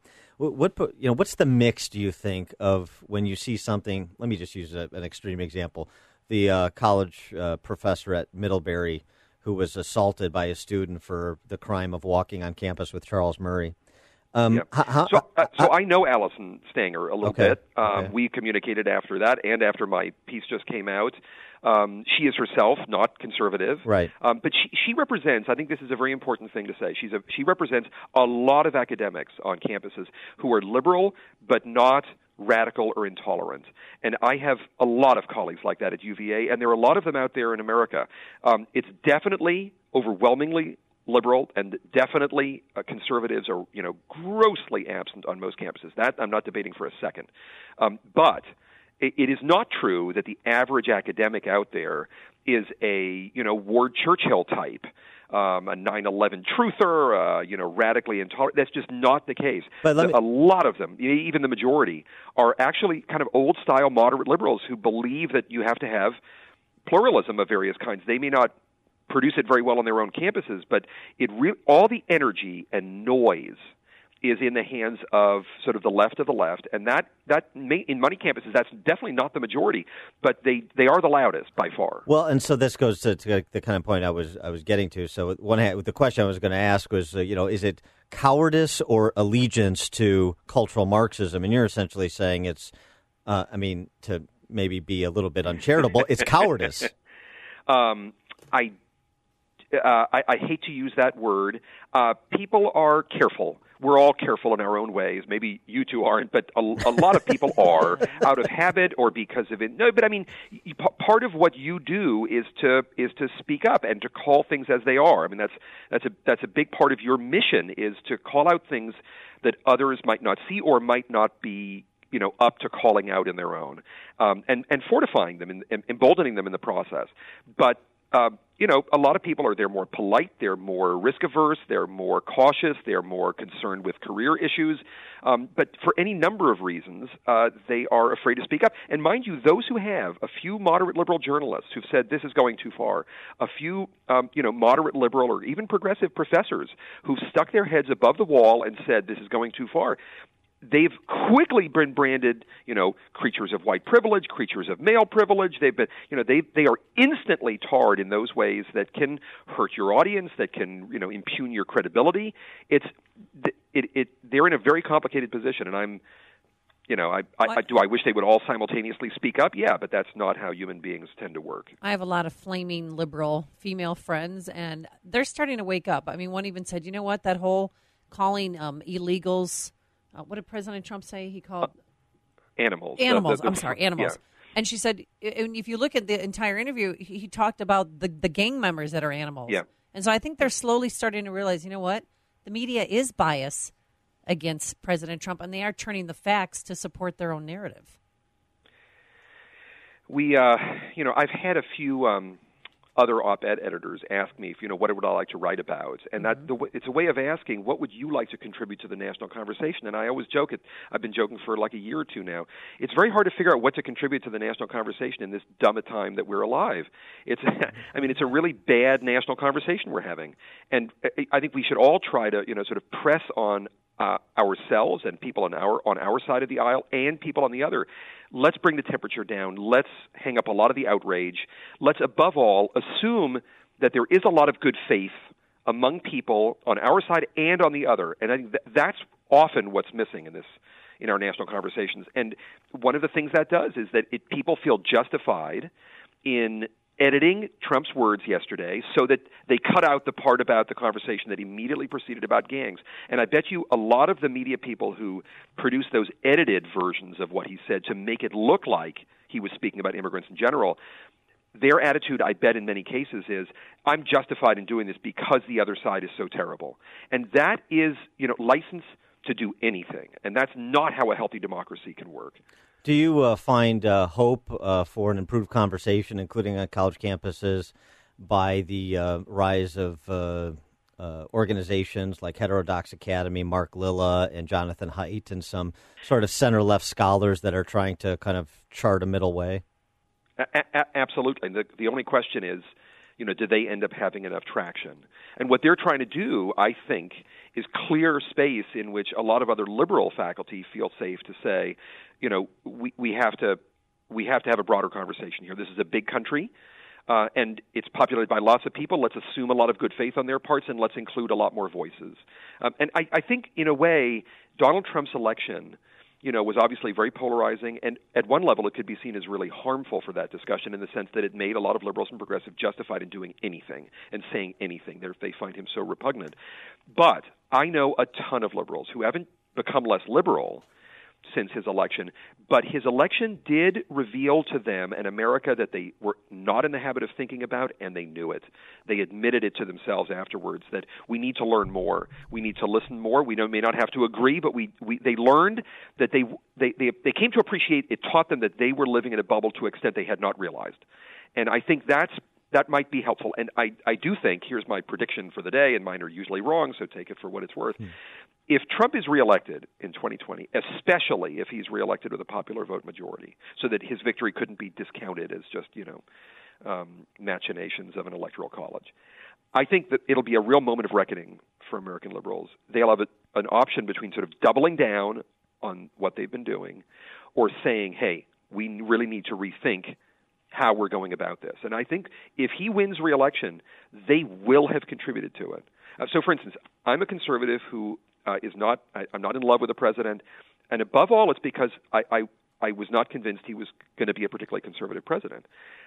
What's the mix, do you think, of when you see something? Let me just use an extreme example: the college professor at Middlebury who was assaulted by a student for the crime of walking on campus with Charles Murray. So I know Allison Stanger a little bit. We communicated after that, and after my piece just came out. She is herself not conservative, right? But she represents. I think this is a very important thing to say. She represents a lot of academics on campuses who are liberal but not radical or intolerant. And I have a lot of colleagues like that at UVA, and there are a lot of them out there in America. It's definitely overwhelmingly liberal, and definitely conservatives are, grossly absent on most campuses. That I'm not debating for a second. But it is not true that the average academic out there is a, Ward Churchill type, a 9/11 truther, radically intolerant. That's just not the case. But a lot of them, even the majority, are actually kind of old-style moderate liberals who believe that you have to have pluralism of various kinds. They may not produce it very well on their own campuses, but all the energy and noise is in the hands of sort of the left of the left, and that in many campuses that's definitely not the majority, but they are the loudest by far. Well, and so this goes to the kind of point I was getting to. So the question I was going to ask was, is it cowardice or allegiance to cultural Marxism? And you're essentially saying it's, to maybe be a little bit uncharitable, it's cowardice. I hate to use that word. People are careful. We're all careful in our own ways. Maybe you two aren't, but a lot of people are out of habit or because of it. No, but part of what you do is to speak up and to call things as they are. That's a big part of your mission, is to call out things that others might not see or might not be up to calling out in their own, and fortifying them and emboldening them in the process. But a lot of people they're more polite, they're more risk averse, they're more cautious, they're more concerned with career issues. But for any number of reasons, they are afraid to speak up. And mind you, those who have a few moderate liberal journalists who've said this is going too far, a few, moderate liberal or even progressive professors who've stuck their heads above the wall and said this is going too far, they've quickly been branded, creatures of white privilege, creatures of male privilege. They've been, they are instantly tarred in those ways that can hurt your audience, that can, impugn your credibility. They're in a very complicated position, and I'm, do I wish they would all simultaneously speak up? Yeah, but that's not how human beings tend to work. I have a lot of flaming liberal female friends, and they're starting to wake up. One even said, you know what, that whole calling illegals. What did President Trump say? He called animals. Animals. I'm sorry, animals. And she said, if you look at the entire interview, he talked about the gang members that are animals. Yeah. And so I think they're slowly starting to realize, you know what? The media is biased against President Trump, and they are turning the facts to support their own narrative. I've had a few other op-ed editors ask me, what would I like to write about? And it's a way of asking, what would you like to contribute to the national conversation? And I always joke, I've been joking for like a year or two now, it's very hard to figure out what to contribute to the national conversation in this dumb a time that we're alive. It's a really bad national conversation we're having. And I think we should all try to, sort of press on ourselves and people on our side of the aisle and people on the other. Let's bring the temperature down. Let's hang up a lot of the outrage. Let's, above all, assume that there is a lot of good faith among people on our side and on the other. And I think that's often what's missing in our national conversations. And one of the things that does is that people feel justified in editing Trump's words yesterday so that they cut out the part about the conversation that immediately proceeded about gangs. And I bet you a lot of the media people who produced those edited versions of what he said to make it look like he was speaking about immigrants in general, their attitude, I bet in many cases, is, I'm justified in doing this because the other side is so terrible. And that is, license to do anything. And that's not how a healthy democracy can work. Do you find hope for an improved conversation, including on college campuses, by the rise of organizations like Heterodox Academy, Mark Lilla, and Jonathan Haidt, and some sort of center-left scholars that are trying to kind of chart a middle way? Absolutely. The only question is, do they end up having enough traction? And what they're trying to do, I think, is clear space in which a lot of other liberal faculty feel safe to say, we have to have a broader conversation here. This is a big country, and it's populated by lots of people. Let's assume a lot of good faith on their parts, and let's include a lot more voices. And I think, in a way, Donald Trump's election, was obviously very polarizing, and at one level it could be seen as really harmful for that discussion in the sense that it made a lot of liberals and progressives justified in doing anything and saying anything if they find him so repugnant. But I know a ton of liberals who haven't become less liberal since his election, but his election did reveal to them an America that they were not in the habit of thinking about, and they knew it. They admitted it to themselves afterwards that we need to learn more, we need to listen more. We may not have to agree, but they learned that they came to appreciate it. Taught them that they were living in a bubble to an extent they had not realized, and I think that might be helpful. And I do think, here's my prediction for the day, and mine are usually wrong, so take it for what it's worth. If Trump is reelected in 2020, especially if he's reelected with a popular vote majority, so that his victory couldn't be discounted as just, machinations of an electoral college, I think that it'll be a real moment of reckoning for American liberals. They'll have an option between sort of doubling down on what they've been doing or saying, hey, we really need to rethink how we're going about this. And I think if he wins re-election, they will have contributed to it. So, for instance, I'm a conservative who I'm not in love with the president, and above all, it's because I was not convinced he was going to be a particularly conservative president.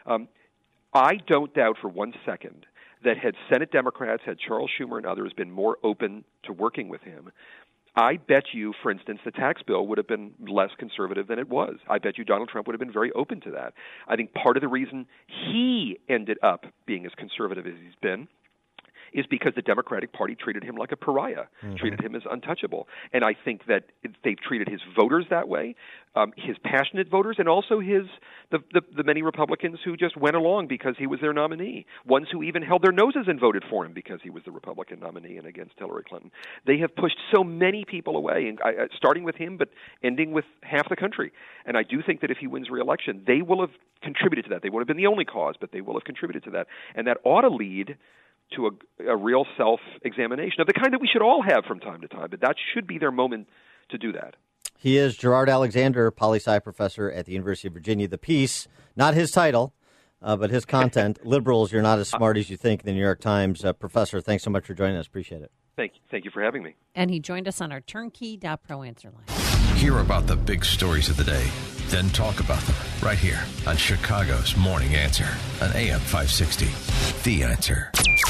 I don't doubt for one second that had Senate Democrats, had Charles Schumer and others been more open to working with him, I bet you, for instance, the tax bill would have been less conservative than it was. I bet you Donald Trump would have been very open to that. I think part of the reason he ended up being as conservative as he's been is because the Democratic Party treated him like a pariah, treated him as untouchable. And I think that they've treated his voters that way, his passionate voters, and also the many Republicans who just went along because he was their nominee, ones who even held their noses and voted for him because he was the Republican nominee and against Hillary Clinton. They have pushed so many people away, and starting with him but ending with half the country. And I do think that if he wins re-election, they will have contributed to that. They won't have been the only cause, but they will have contributed to that. And that ought to lead to a real self-examination of the kind that we should all have from time to time. But that should be their moment to do that. He is Gerard Alexander, poli-sci professor at the University of Virginia. The piece, not his title, but his content, Liberals, You're Not As Smart As You Think, in the New York Times. Professor, thanks so much for joining us. Appreciate it. Thank you for having me. And he joined us on our Turnkey.pro answer line. Hear about the big stories of the day, then talk about them right here on Chicago's Morning Answer on AM 560. The Answer.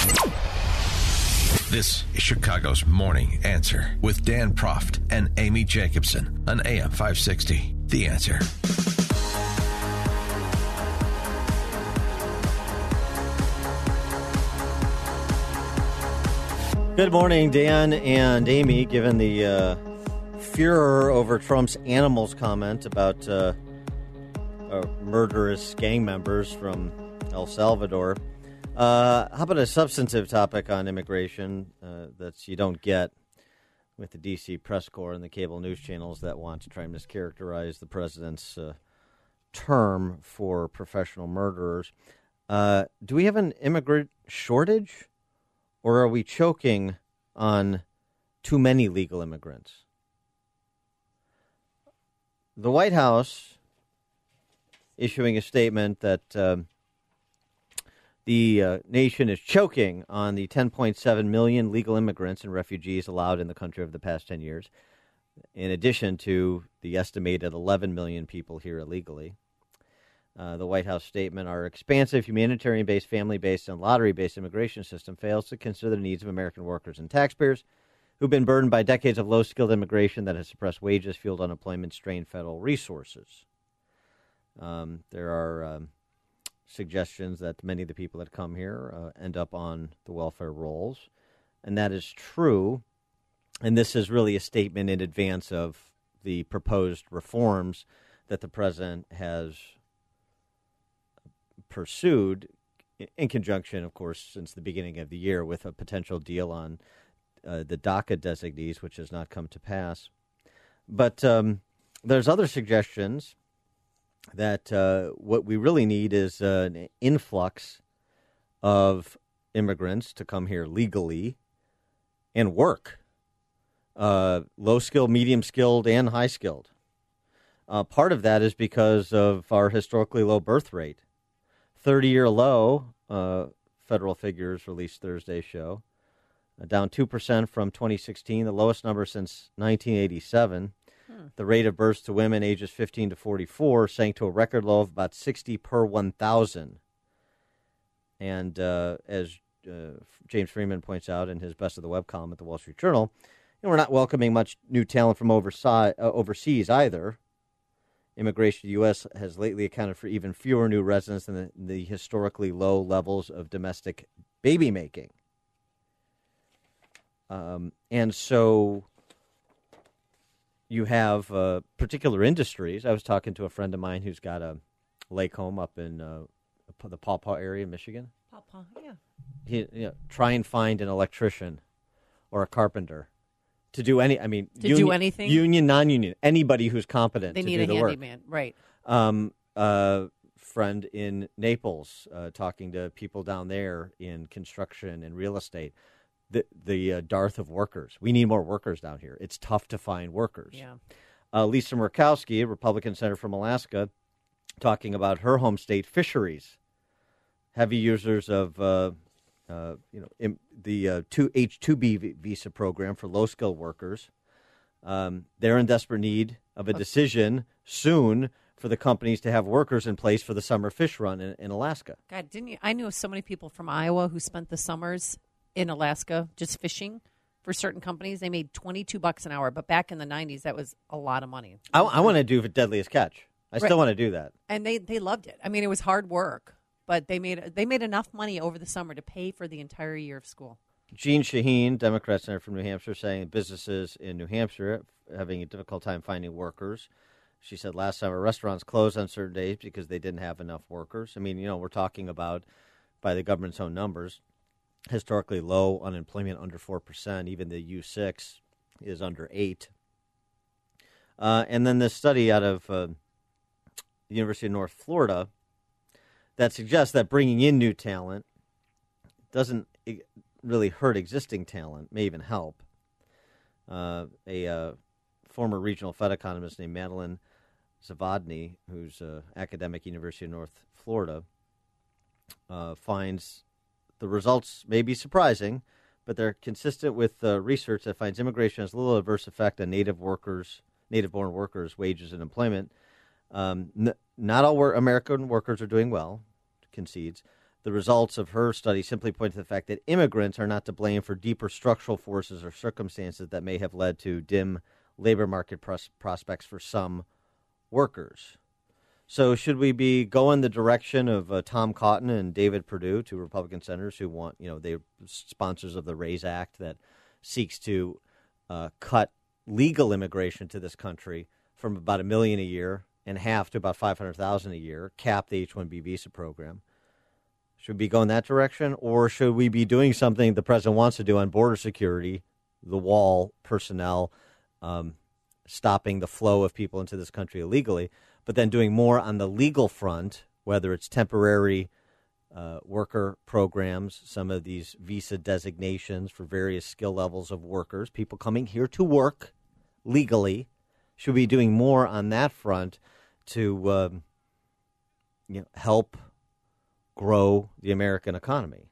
This is Chicago's Morning Answer with Dan Proft and Amy Jacobson on AM 560. The Answer. Good morning, Dan and Amy. Given the furor over Trump's animals comment about murderous gang members from El Salvador, how about a substantive topic on immigration that you don't get with the D.C. press corps and the cable news channels that want to try and mischaracterize the president's term for professional murderers? Do we have an immigrant shortage, or are we choking on too many legal immigrants? The White House issuing a statement that the nation is choking on the 10.7 million legal immigrants and refugees allowed in the country over the past 10 years, in addition to the estimated 11 million people here illegally. The White House statement, our expansive humanitarian-based, family-based, and lottery-based immigration system fails to consider the needs of American workers and taxpayers who've been burdened by decades of low-skilled immigration that has suppressed wages, fueled unemployment, strained federal resources. There are suggestions that many of the people that come here end up on the welfare rolls, and that is true. And this is really a statement in advance of the proposed reforms that the president has pursued in conjunction, of course, since the beginning of the year with a potential deal on the DACA designees, which has not come to pass. But there's other suggestions that what we really need is an influx of immigrants to come here legally and work, low-skilled, medium-skilled, and high-skilled. Part of that is because of our historically low birth rate. 30-year low, federal figures released Thursday show, down 2% from 2016, the lowest number since 1987. The rate of births to women ages 15 to 44 sank to a record low of about 60 per 1,000. And as James Freeman points out in his Best of the Web column at the Wall Street Journal, we're not welcoming much new talent from overseas either. Immigration to the U.S. has lately accounted for even fewer new residents than the historically low levels of domestic baby making. And so you have particular industries. I was talking to a friend of mine who's got a lake home up in the Paw Paw area in Michigan. Paw Paw, yeah. Try and find an electrician or a carpenter to do anything. Union, non-union, anybody who's competent to do the work. They need a handyman, right. Friend in Naples, talking to people down there in construction and real estate. The dearth of workers. We need more workers down here. It's tough to find workers. Yeah. Lisa Murkowski, a Republican senator from Alaska, talking about her home state fisheries. Heavy users of the H-2B visa program for low-skilled workers. They're in desperate need of a decision soon for the companies to have workers in place for the summer fish run in Alaska. God, I knew so many people from Iowa who spent the summers in Alaska just fishing for certain companies. They made $22 an hour, but back in the 90s, that was a lot of money. I want to do Deadliest Catch. I still want to do that. And they loved it. I mean, it was hard work, but they made enough money over the summer to pay for the entire year of school. Jean Shaheen, Democrat senator from New Hampshire, saying businesses in New Hampshire are having a difficult time finding workers. She said last summer restaurants closed on certain days because they didn't have enough workers. I mean, we're talking about, by the government's own numbers, historically low unemployment, under 4%. Even the U6 is under 8%. And then this study out of the University of North Florida that suggests that bringing in new talent doesn't really hurt existing talent, may even help. A former regional Fed economist named Madeline Zavodny, who's an academic at University of North Florida, finds the results may be surprising, but they're consistent with research that finds immigration has little adverse effect on native-born workers' wages and employment. Not all American workers are doing well, concedes. The results of her study simply point to the fact that immigrants are not to blame for deeper structural forces or circumstances that may have led to dim labor market prospects for some workers. So should we be going the direction of Tom Cotton and David Perdue, two Republican senators who want, they're sponsors of the RAISE Act that seeks to cut legal immigration to this country from about 1 million a year and half to about 500,000 a year, cap the H-1B visa program. Should we be going that direction, or should we be doing something the president wants to do on border security, the wall, personnel, stopping the flow of people into this country illegally, but then doing more on the legal front, whether it's temporary worker programs, some of these visa designations for various skill levels of workers, people coming here to work legally? Should we be doing more on that front to help grow the American economy?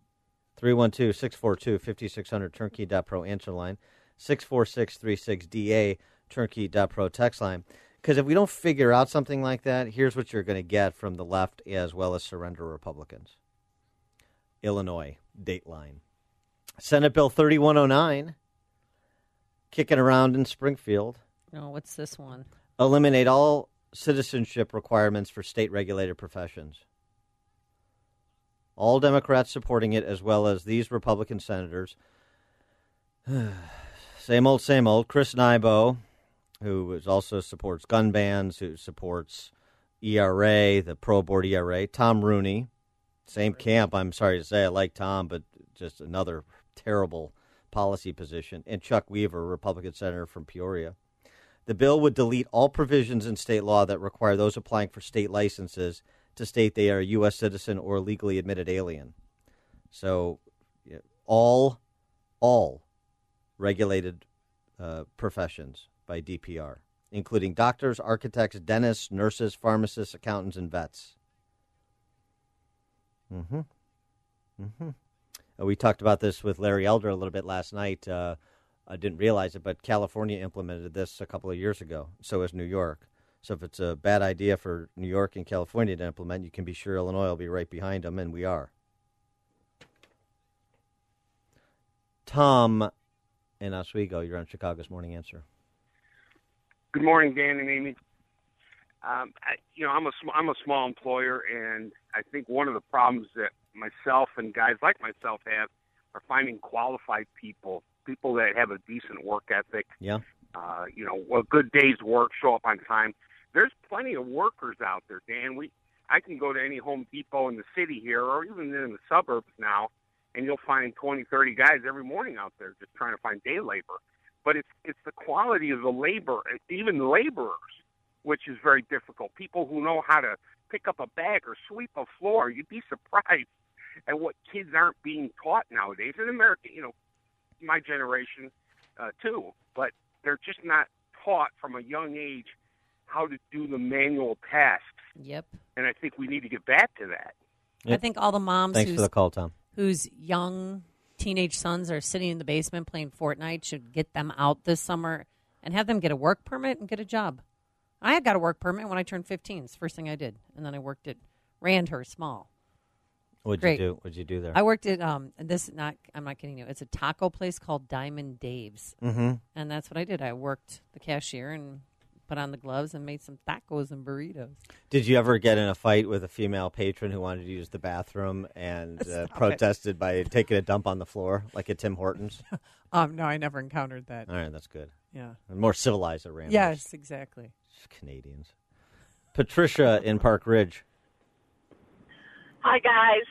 312-642-5600, turnkey.pro answer line, 64636DA, turnkey.pro text line. Because if we don't figure out something like that, here's what you're going to get from the left as well as surrender Republicans. Illinois, Dateline. Senate Bill 3109, kicking around in Springfield. Oh, what's this one? Eliminate all citizenship requirements for state-regulated professions. All Democrats supporting it, as well as these Republican senators. Same old. Chris Nybo, who also supports gun bans, who supports ERA, the pro-board ERA. Tom Rooney, same camp. I'm sorry to say I like Tom, but just another terrible policy position. And Chuck Weaver, Republican senator from Peoria. The bill would delete all provisions in state law that require those applying for state licenses to state they are a U.S. citizen or legally admitted alien. So all regulated professions by DPR, including doctors, architects, dentists, nurses, pharmacists, accountants, and vets. We talked about this with Larry Elder a little bit last night. I didn't realize it, but California implemented this a couple of years ago. So is New York. So if it's a bad idea for New York and California to implement, you can be sure Illinois will be right behind them, and we are. Tom in Oswego, you're on Chicago's Morning Answer. Good morning, Dan and Amy. I'm a small employer, and I think one of the problems that myself and guys like myself have are finding qualified people that have a decent work ethic. Yeah. A good day's work, show up on time. There's plenty of workers out there, Dan. I can go to any Home Depot in the city here, or even in the suburbs now, and you'll find 20, 30 guys every morning out there just trying to find day labor. But it's the quality of the labor, even the laborers, which is very difficult. People who know how to pick up a bag or sweep a floor. You'd be surprised at what kids aren't being taught nowadays. In America, my generation too, but they're just not taught from a young age how to do the manual tasks. Yep. And I think we need to get back to that. Yep. I think all the moms Thanks for the call, Tom. Whose young teenage sons are sitting in the basement playing Fortnite should get them out this summer and have them get a work permit and get a job. I got a work permit when I turned 15. It's the first thing I did. And then I worked at Randhurst Mall. What'd you do? What'd you do there? I worked at I'm not kidding you. It's a taco place called Diamond Dave's. Mm-hmm. And that's what I did. I worked the cashier and put on the gloves and made some tacos and burritos. Did you ever get in a fight with a female patron who wanted to use the bathroom and protested by taking a dump on the floor, like at Tim Hortons? No, I never encountered that. All right, that's good. Yeah. More civilized at Randall. Yes, exactly. Canadians. Patricia in Park Ridge. Hi, guys.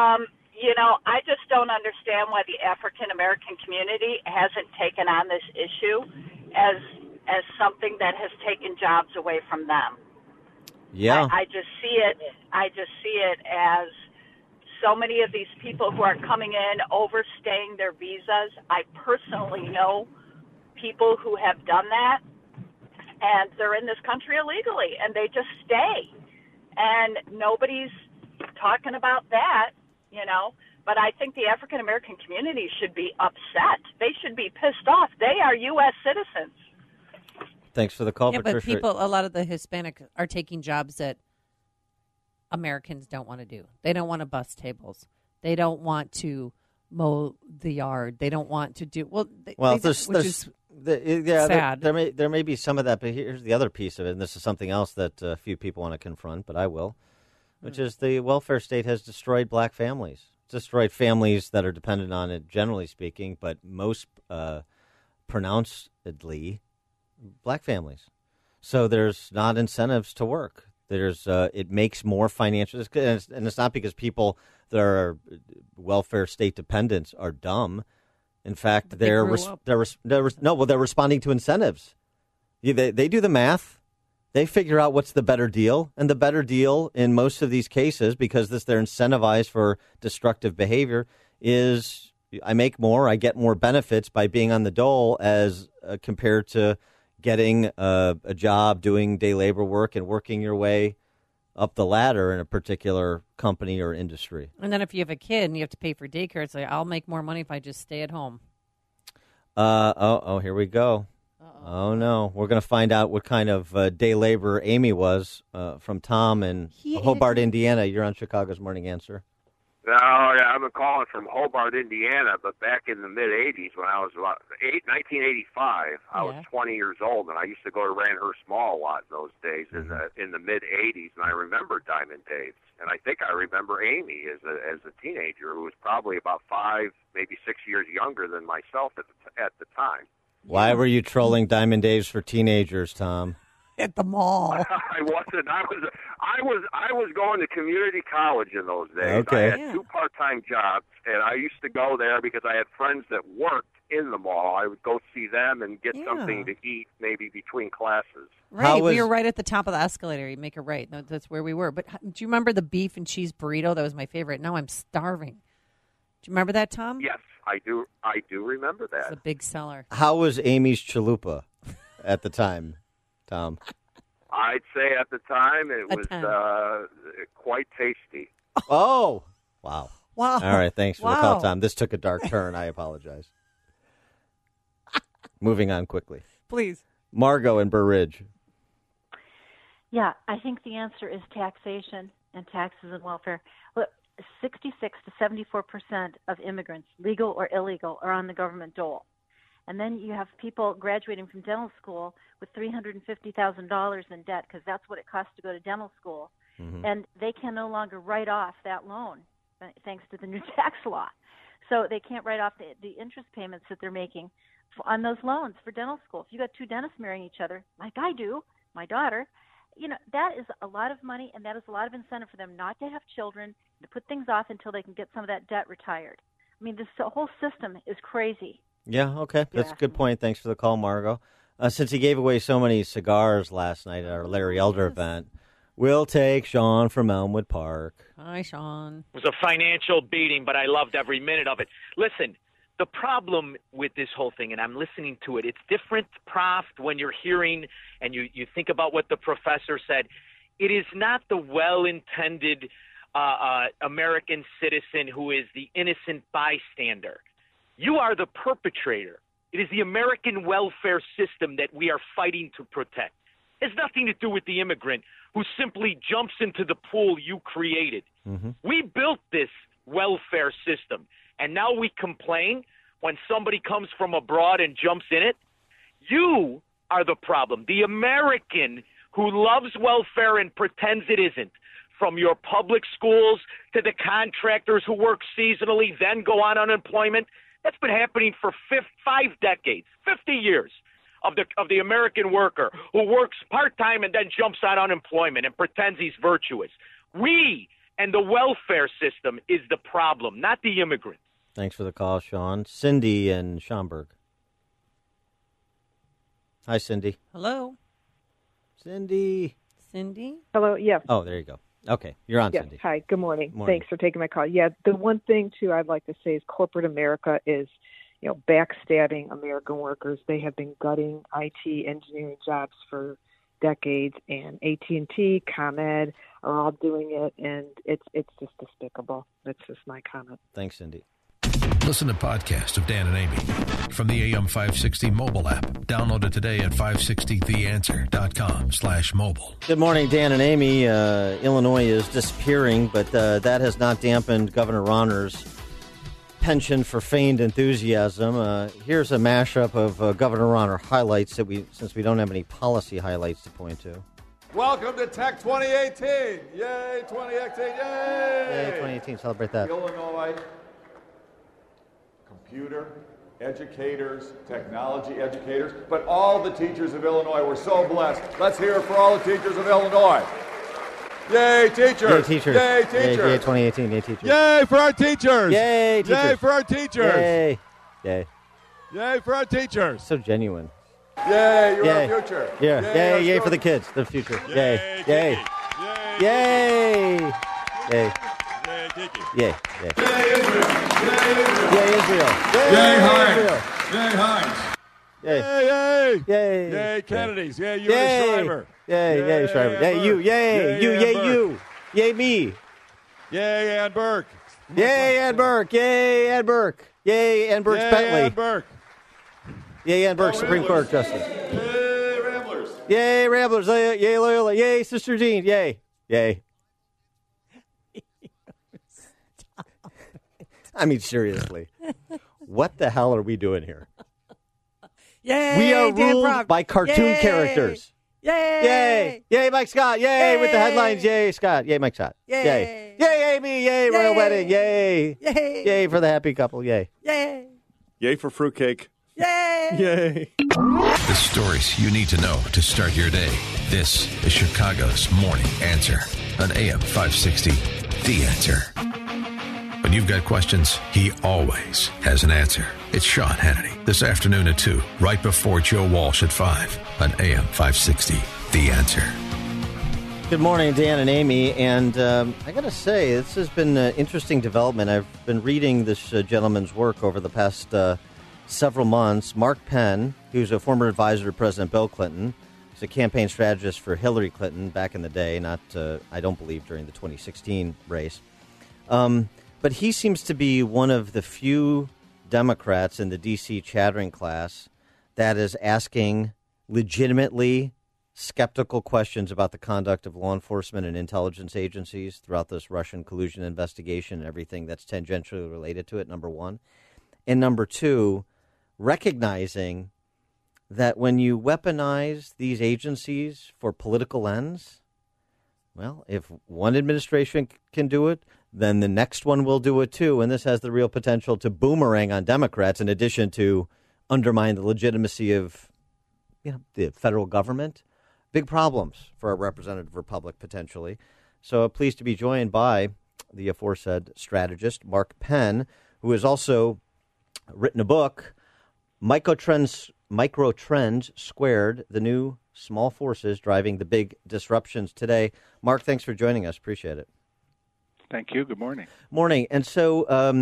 I just don't understand why the African American community hasn't taken on this issue as something that has taken jobs away from them. Yeah. I just see it as so many of these people who are coming in, overstaying their visas. I personally know people who have done that, and they're in this country illegally, and they just stay. And nobody's talking about that, But I think the African American community should be upset. They should be pissed off. They are U.S. citizens. Thanks for the call, Patricia. But a lot of the Hispanic are taking jobs that Americans don't want to do. They don't want to bus tables. They don't want to mow the yard. They don't want to do sad. There may be some of that, but here's the other piece of it, and this is something else that a few people want to confront, but I will, which is the welfare state has destroyed black families. It's destroyed families that are dependent on it, generally speaking, but most pronouncedly black families. So there's not incentives to work. It makes more financial, and it's not because people that are welfare state dependents are dumb. In fact, they're responding to incentives. They do the math. They figure out what's the better deal, and the better deal in most of these cases, because they're incentivized for destructive behavior, is I make more, I get more benefits by being on the dole as compared to getting a job, doing day labor work, and working your way up the ladder in a particular company or industry. And then if you have a kid and you have to pay for daycare, it's like, I'll make more money if I just stay at home. Here we go. Uh-oh. Oh, no. We're going to find out what kind of day laborer Amy was from Tom in Hobart, Indiana. You're on Chicago's Morning Answer. Oh, yeah, I've been calling from Hobart, Indiana, but back in the mid-'80s when I was about 1985, I was 20 years old, and I used to go to Randhurst Mall a lot in those days in the mid-'80s, and I remember Diamond Dave's. And I think I remember Amy as a teenager who was probably about 5, maybe 6 years younger than myself at the time. Why were you trolling Diamond Dave's for teenagers, Tom? At the mall. I wasn't. I was going to community college in those days. Okay. I had 2 part-time jobs, and I used to go there because I had friends that worked in the mall. I would go see them and get something to eat, maybe between classes. Right, we were right at the top of the escalator. You make a right. No, that's where we were. But do you remember the beef and cheese burrito? That was my favorite. Now I'm starving. Do you remember that, Tom? Yes, I do. I do remember that. It's a big seller. How was Amy's chalupa at the time, Tom? I'd say at the time it was quite tasty. Oh, wow. Wow. All right, thanks for the call, Tom. This took a dark turn. I apologize. Moving on quickly. Please. Margot in Burr Ridge. Yeah, I think the answer is taxation and taxes and welfare. Look, 66 to 74% of immigrants, legal or illegal, are on the government dole. And then you have people graduating from dental school with $350,000 in debt because that's what it costs to go to dental school. Mm-hmm. And they can no longer write off that loan thanks to the new tax law. So they can't write off the interest payments that they're making on those loans for dental school. If you got 2 dentists marrying each other, like I do, my daughter, that is a lot of money, and that is a lot of incentive for them not to have children, to put things off until they can get some of that debt retired. I mean, this whole system is crazy. Yeah, okay. That's a good point. Thanks for the call, Margot. Since he gave away so many cigars last night at our Larry Elder event, we'll take Sean from Elmwood Park. Hi, Sean. It was a financial beating, but I loved every minute of it. Listen, the problem with this whole thing, and I'm listening to it, it's different, Prof, when you're hearing and you think about what the professor said. It is not the well-intended American citizen who is the innocent bystander. You are the perpetrator. It is the American welfare system that we are fighting to protect. It has nothing to do with the immigrant who simply jumps into the pool you created. Mm-hmm. We built this welfare system, and now we complain when somebody comes from abroad and jumps in it. You are the problem. The American who loves welfare and pretends it isn't. From your public schools to the contractors who work seasonally, then go on unemployment. That's been happening for 5 decades, 50 years of the American worker who works part-time and then jumps on unemployment and pretends he's virtuous. We and the welfare system is the problem, not the immigrant. Thanks for the call, Sean. Cindy in Schaumburg. Hi, Cindy. Hello. Cindy. Hello, yes. Oh, there you go. Okay, you're on, yes. Cindy. Hi, good morning. Morning. Thanks for taking my call. Yeah, the one thing, too, I'd like to say is corporate America is, backstabbing American workers. They have been gutting IT engineering jobs for decades, and AT&T, ComEd are all doing it, and it's just despicable. That's just my comment. Thanks, Cindy. Listen to podcasts of Dan and Amy from the AM 560 mobile app. Download it today at 560theanswer.com/mobile. Good morning, Dan and Amy. Illinois is disappearing, but that has not dampened Governor Rauner's penchant for feigned enthusiasm. Here's a mashup of Governor Rauner highlights since we don't have any policy highlights to point to. Welcome to Tech 2018. Yay, 2018, yay! Yay, 2018, celebrate that. Illinois computer educators, technology educators, but all the teachers of Illinois. We're so blessed. Let's hear it for all the teachers of Illinois. Yay, teachers! Yay, teachers! Yay, teachers! Yay, 2018, yay, teachers! Yay for our teachers! Yay, teachers! Yay for our teachers! Yay! Yay! Yay for our teachers! So genuine. Yay, you're our future! Yeah, yay for the kids, the future. Yay! Yay! Yay! Yay! Yay! Yay! Yay! Yay Israel! Yay Heinz! Yay Heinz! Yay! Yay! Yay Kennedys! Yay Yuri Shriver! Yay Shriver! Yay you! Yay you! Yay you! Yay me! Yay Ann Burke! Yay Ann Burke! Yay Ann Burke! Yay Ann Burke Bentley! Ann Burke! Yay Ann Burke, Supreme Court Justice! Yay Ramblers! Yay Ramblers! Yay Loyola! Yay Sister Jean! Yay! Yay! I mean, seriously, what the hell are we doing here? Yay! We are Dan ruled Brock. by cartoon Yay! Characters. Yay! Yay! Yay, Mike Scott! Yay! With the headlines. Yay, Scott! Yay, Mike Scott! Yay! Yay, Amy! Yay, royal wedding! Yay! Yay! Yay for the happy couple! Yay! Yay! Yay for fruitcake! Yay! Yay! The stories you need to know to start your day. This is Chicago's Morning Answer on AM 560. The Answer. When you've got questions, he always has an answer. It's Sean Hannity this afternoon at 2, right before Joe Walsh at 5 on AM 560. The Answer. Good morning, Dan and Amy. And I got to say, this has been an interesting development. I've been reading this gentleman's work over the past several months. Mark Penn, who's a former advisor to President Bill Clinton. He's a campaign strategist for Hillary Clinton back in the day, not, I don't believe, during the 2016 race. But he seems to be one of the few Democrats in the D.C. chattering class that is asking legitimately skeptical questions about the conduct of law enforcement and intelligence agencies throughout this Russian collusion investigation and everything that's tangentially related to it, number one. And number two, recognizing that when you weaponize these agencies for political ends, well, if one administration can do it, then the next one will do it too. And this has the real potential to boomerang on Democrats in addition to undermine the legitimacy of the federal government. Big problems for a representative republic potentially. So pleased to be joined by the aforesaid strategist, Mark Penn, who has also written a book, Microtrends Squared, the new small forces driving the big disruptions today. Mark, thanks for joining us. Appreciate it. Thank you. Good morning. Morning. And so,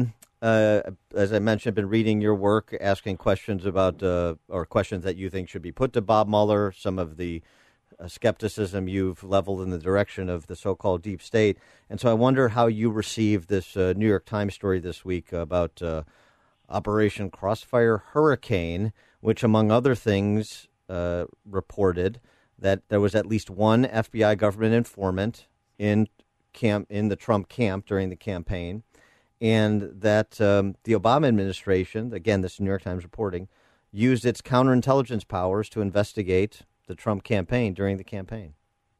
as I mentioned, I've been reading your work, asking questions about, or questions that you think should be put to Bob Mueller, some of the skepticism you've leveled in the direction of the so-called deep state. And so I wonder how you received this New York Times story this week about Operation Crossfire Hurricane, which, among other things, reported that there was at least one FBI government informant in the Trump camp during the campaign, and that the Obama administration, again, this is New York Times reporting, used its counterintelligence powers to investigate the Trump campaign during the campaign.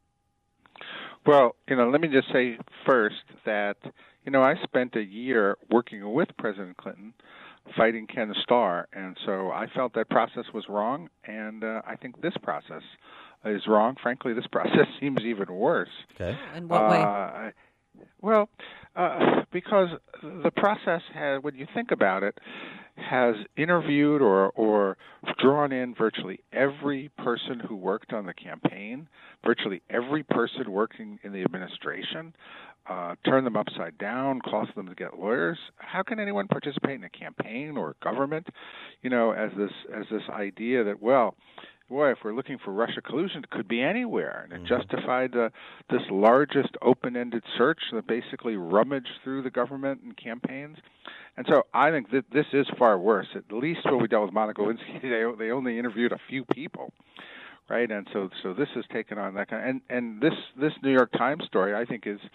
Well, let me just say first that, I spent a year working with President Clinton fighting Ken Starr, and so I felt that process was wrong, and I think this process is wrong. Frankly, this process seems even worse. Okay. In what way? Well, because the process has, when you think about it, has interviewed or drawn in virtually every person who worked on the campaign, virtually every person working in the administration, turn them upside down, cost them to get lawyers. How can anyone participate in a campaign or government, as this idea that, well, boy, if we're looking for Russia collusion, it could be anywhere. And it justified this largest open-ended search that basically rummaged through the government and campaigns. And so I think that this is far worse. At least when we dealt with Monica Lewinsky, they only interviewed a few people, right? And so this has taken on that kind of, and this New York Times story, I think, is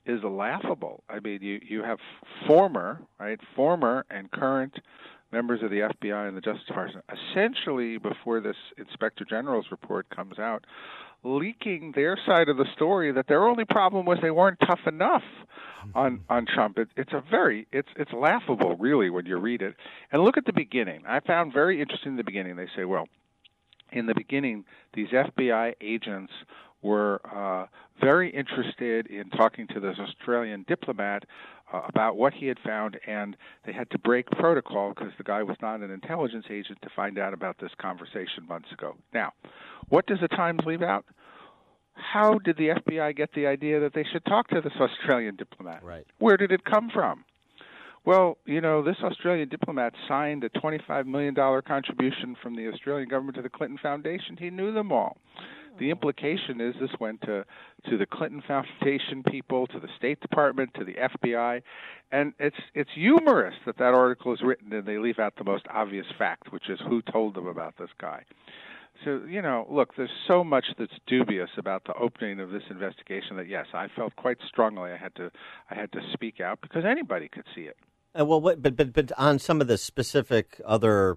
is laughable. I mean, you have former and current members of the FBI and the Justice Department, essentially before this Inspector General's report comes out, leaking their side of the story that their only problem was they weren't tough enough on Trump. It's laughable, really, when you read it. And look at the beginning. I found very interesting the beginning. They say, well, in the beginning, these FBI agents were very interested in talking to this Australian diplomat about what he had found, and they had to break protocol because the guy was not an intelligence agent to find out about this conversation months ago. Now, what does the Times leave out? How did the FBI get the idea that they should talk to this Australian diplomat? Right. Where did it come from? Well, this Australian diplomat signed a $25 million contribution from the Australian government to the Clinton Foundation. He knew them all. The implication is this went to the Clinton Foundation people, to the State Department, to the FBI, and it's humorous that article is written and they leave out the most obvious fact, which is who told them about this guy. So, look, there's so much that's dubious about the opening of this investigation that, yes, I felt quite strongly I had to speak out because anybody could see it. But on some of the specific other,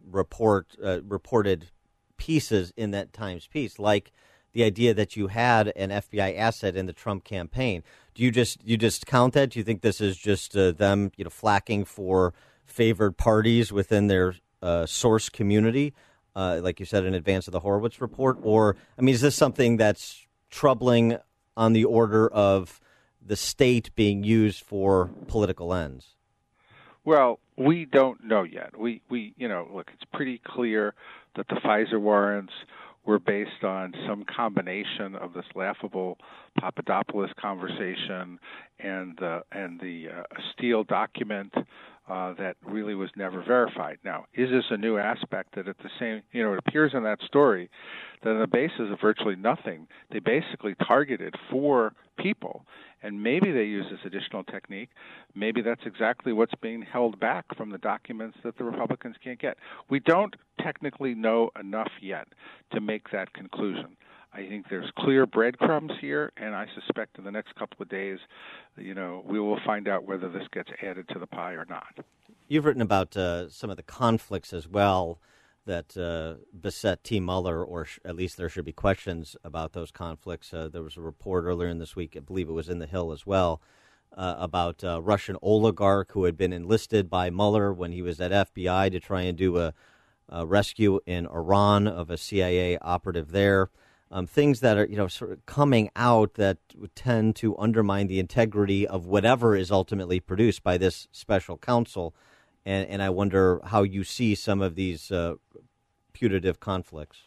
reported pieces in that Times piece, like the idea that you had an FBI asset in the Trump campaign. Do you just count that? Do you think this is just them, flacking for favored parties within their source community, like you said in advance of the Horowitz report? Or, is this something that's troubling on the order of the state being used for political ends? Well, we don't know yet. We look, it's pretty clear that the FISA warrants were based on some combination of this laughable Papadopoulos conversation and the Steele document that really was never verified. Now, is this a new aspect that at the same, it appears in that story that on the basis of virtually nothing, they basically targeted 4 people, and maybe they use this additional technique. Maybe that's exactly what's being held back from the documents that the Republicans can't get. We don't technically know enough yet to make that conclusion. I think there's clear breadcrumbs here, and I suspect in the next couple of days, we will find out whether this gets added to the pie or not. You've written about some of the conflicts as well that beset T. Mueller, or at least there should be questions about those conflicts. There was a report earlier in this week, I believe it was in The Hill as well, about a Russian oligarch who had been enlisted by Mueller when he was at FBI to try and do a rescue in Iran of a CIA operative there. Things that are, sort of coming out that would tend to undermine the integrity of whatever is ultimately produced by this special counsel. And I wonder how you see some of these putative conflicts.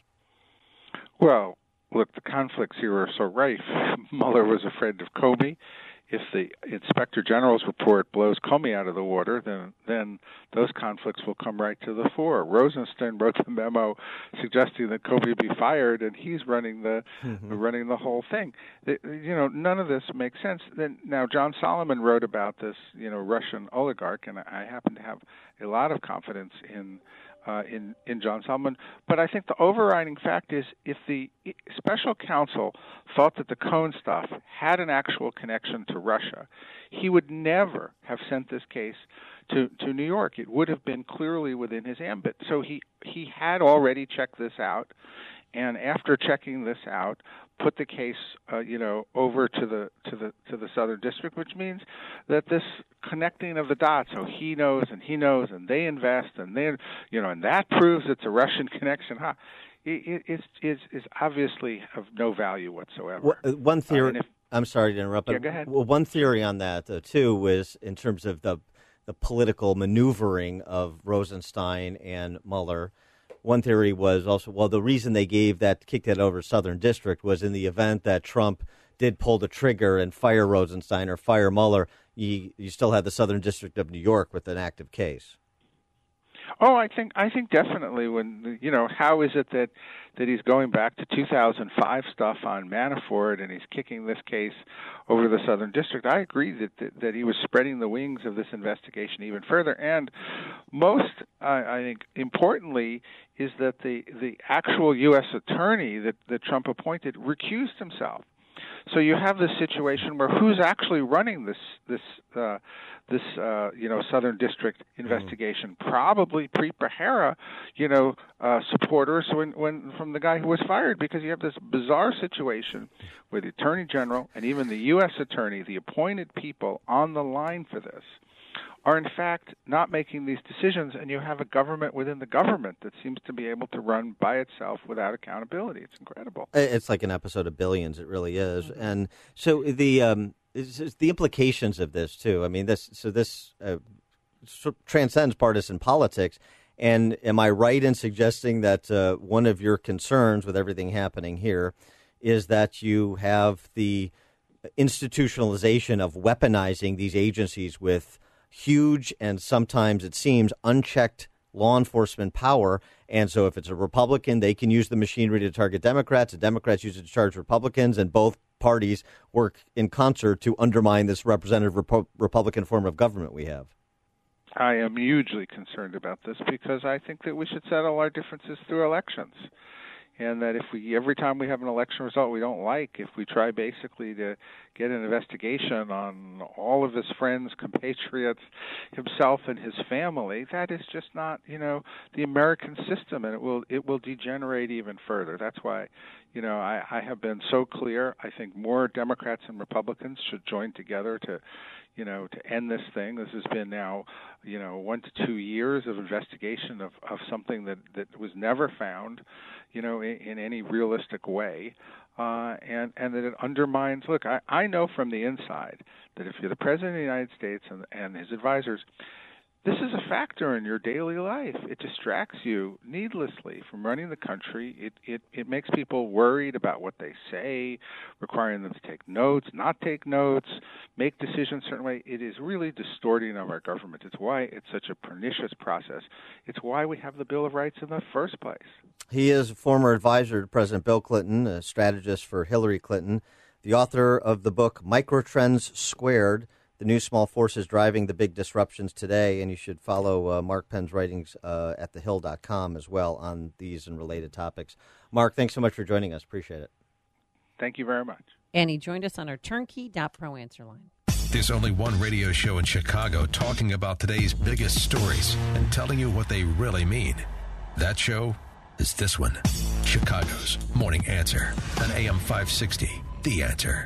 Well, look, the conflicts here are so rife. Mueller was a friend of Comey. If the Inspector General's report blows Comey out of the water, then those conflicts will come right to the fore. Rosenstein wrote the memo suggesting that Comey be fired, and he's running the whole thing. None of this makes sense. Now, John Solomon wrote about this, Russian oligarch, and I happen to have a lot of confidence in John Solomon. But I think the overriding fact is if the special counsel thought that the Cohen stuff had an actual connection to Russia, he would never have sent this case to New York. It would have been clearly within his ambit. So he had already checked this out, and after checking this out, put the case, over to the Southern District, which means that this connecting of the dots. So he knows, and they invest, and and that proves it's a Russian connection. It is obviously of no value whatsoever. One theory. I'm sorry to interrupt. Yeah, go ahead. Well, one theory on that too was in terms of the political maneuvering of Rosenstein and Mueller. One theory was also, the reason they kicked that over Southern District was in the event that Trump did pull the trigger and fire Rosenstein or fire Mueller, you still have the Southern District of New York with an active case. Oh, I think definitely. When how is it that he's going back to 2005 stuff on Manafort and he's kicking this case over the Southern District? I agree that he was spreading the wings of this investigation even further. And most, I think, importantly, is that the actual U.S. attorney that Trump appointed recused himself. So you have this situation where who's actually running this Southern District investigation? Probably Preet Bharara, supporters when from the guy who was fired, because you have this bizarre situation where the Attorney General and even the U.S. Attorney, the appointed people on the line for this, are in fact not making these decisions, and you have a government within the government that seems to be able to run by itself without accountability. It's incredible. It's like an episode of Billions. It really is. And so the implications of this too. I mean, this transcends partisan politics. And am I right in suggesting that one of your concerns with everything happening here is that you have the institutionalization of weaponizing these agencies with huge and sometimes, it seems, unchecked law enforcement power? And so if it's a Republican, they can use the machinery to target Democrats. The Democrats use it to charge Republicans, and both parties work in concert to undermine this representative Republican form of government we have. I am hugely concerned about this because I think that we should settle our differences through elections. And that if every time we have an election result we don't like, if we try basically to get an investigation on all of his friends, compatriots, himself and his family, that is just not, the American system, and it will degenerate even further. That's why, I have been so clear. I think more Democrats and Republicans should join together to end this thing. This has been now, 1 to 2 years of investigation of something that was never found, in any realistic way, and that it undermines. Look, I know from the inside that if you're the President of the United States and his advisors, this is a factor in your daily life. It distracts you needlessly from running the country. It makes people worried about what they say, requiring them to take notes, not take notes, make decisions a certain way. It is really distorting of our government. It's why it's such a pernicious process. It's why we have the Bill of Rights in the first place. He is a former advisor to President Bill Clinton, a strategist for Hillary Clinton, the author of the book Microtrends Squared: The New Small Forces Driving the Big Disruptions Today. And you should follow Mark Penn's writings at thehill.com as well on these and related topics. Mark, thanks so much for joining us. Appreciate it. Thank you very much. And he joined us on our turnkey.pro answer line. There's only one radio show in Chicago talking about today's biggest stories and telling you what they really mean. That show is this one, Chicago's Morning Answer on AM 560, The Answer.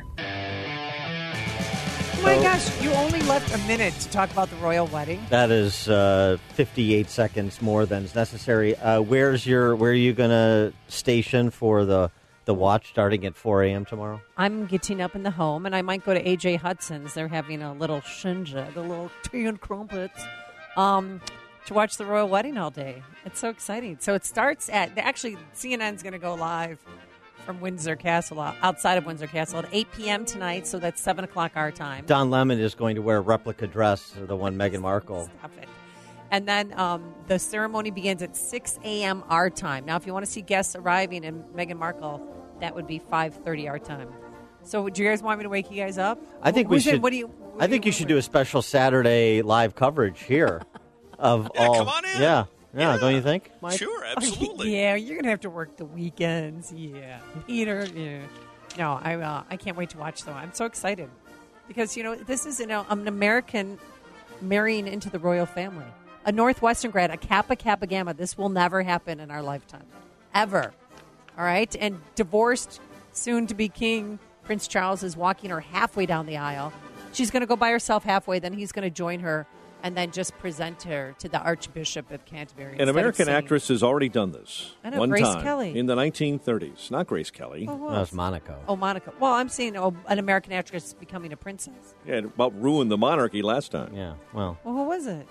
Oh my gosh, you only left a minute to talk about the royal wedding. That is 58 seconds more than is necessary. Where are you going to station for the watch starting at 4 a.m. tomorrow? I'm getting up in the home, and I might go to A.J. Hudson's. They're having a little shindig, a little tea and crumpets, to watch the royal wedding all day. It's so exciting. So it starts actually, CNN's going to go live from Windsor Castle, outside of Windsor Castle, at 8 p.m. tonight, so that's 7 o'clock our time. Don Lemon is going to wear a replica dress, the one Meghan Markle. Stop it. And then the ceremony begins at 6 a.m. our time. Now, if you want to see guests arriving and Meghan Markle, that would be 5:30 our time. So do you guys want me to wake you guys up? I think we should. I think you should do a special Saturday live coverage here of all. Come on in. Yeah, don't you think, Mike? Sure, absolutely. Yeah, you're gonna have to work the weekends. Yeah, Peter. Yeah. No, I can't wait to watch though. I'm so excited because this is an American marrying into the royal family, a Northwestern grad, a Kappa Gamma. This will never happen in our lifetime, ever. All right, and divorced, soon-to-be king Prince Charles is walking her halfway down the aisle. She's going to go by herself halfway, then he's going to join her and then just present her to the Archbishop of Canterbury. An American actress has already done this one Grace time Kelly. in the 1930s. Not Grace Kelly. That was Monaco. Oh, Monaco. Well, I'm saying an American actress becoming a princess. Yeah, it about ruined the monarchy last time. Yeah, well, who was it?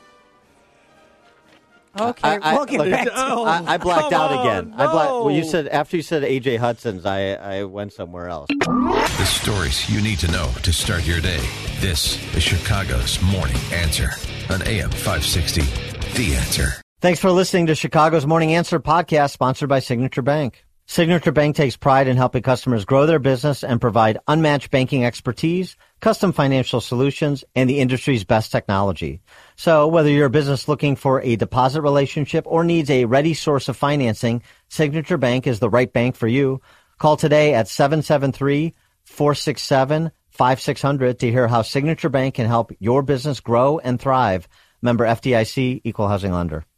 Okay, we'll get back to I blacked out again. No. Well, after you said A.J. Hudson's, I went somewhere else. The stories you need to know to start your day. This is Chicago's Morning Answer on AM 560, The Answer. Thanks for listening to Chicago's Morning Answer podcast, sponsored by Signature Bank. Signature Bank takes pride in helping customers grow their business and provide unmatched banking expertise, custom financial solutions, and the industry's best technology. So whether you're a business looking for a deposit relationship or needs a ready source of financing, Signature Bank is the right bank for you. Call today at 888-467-5600 to hear how Signature Bank can help your business grow and thrive. Member FDIC, Equal Housing Lender.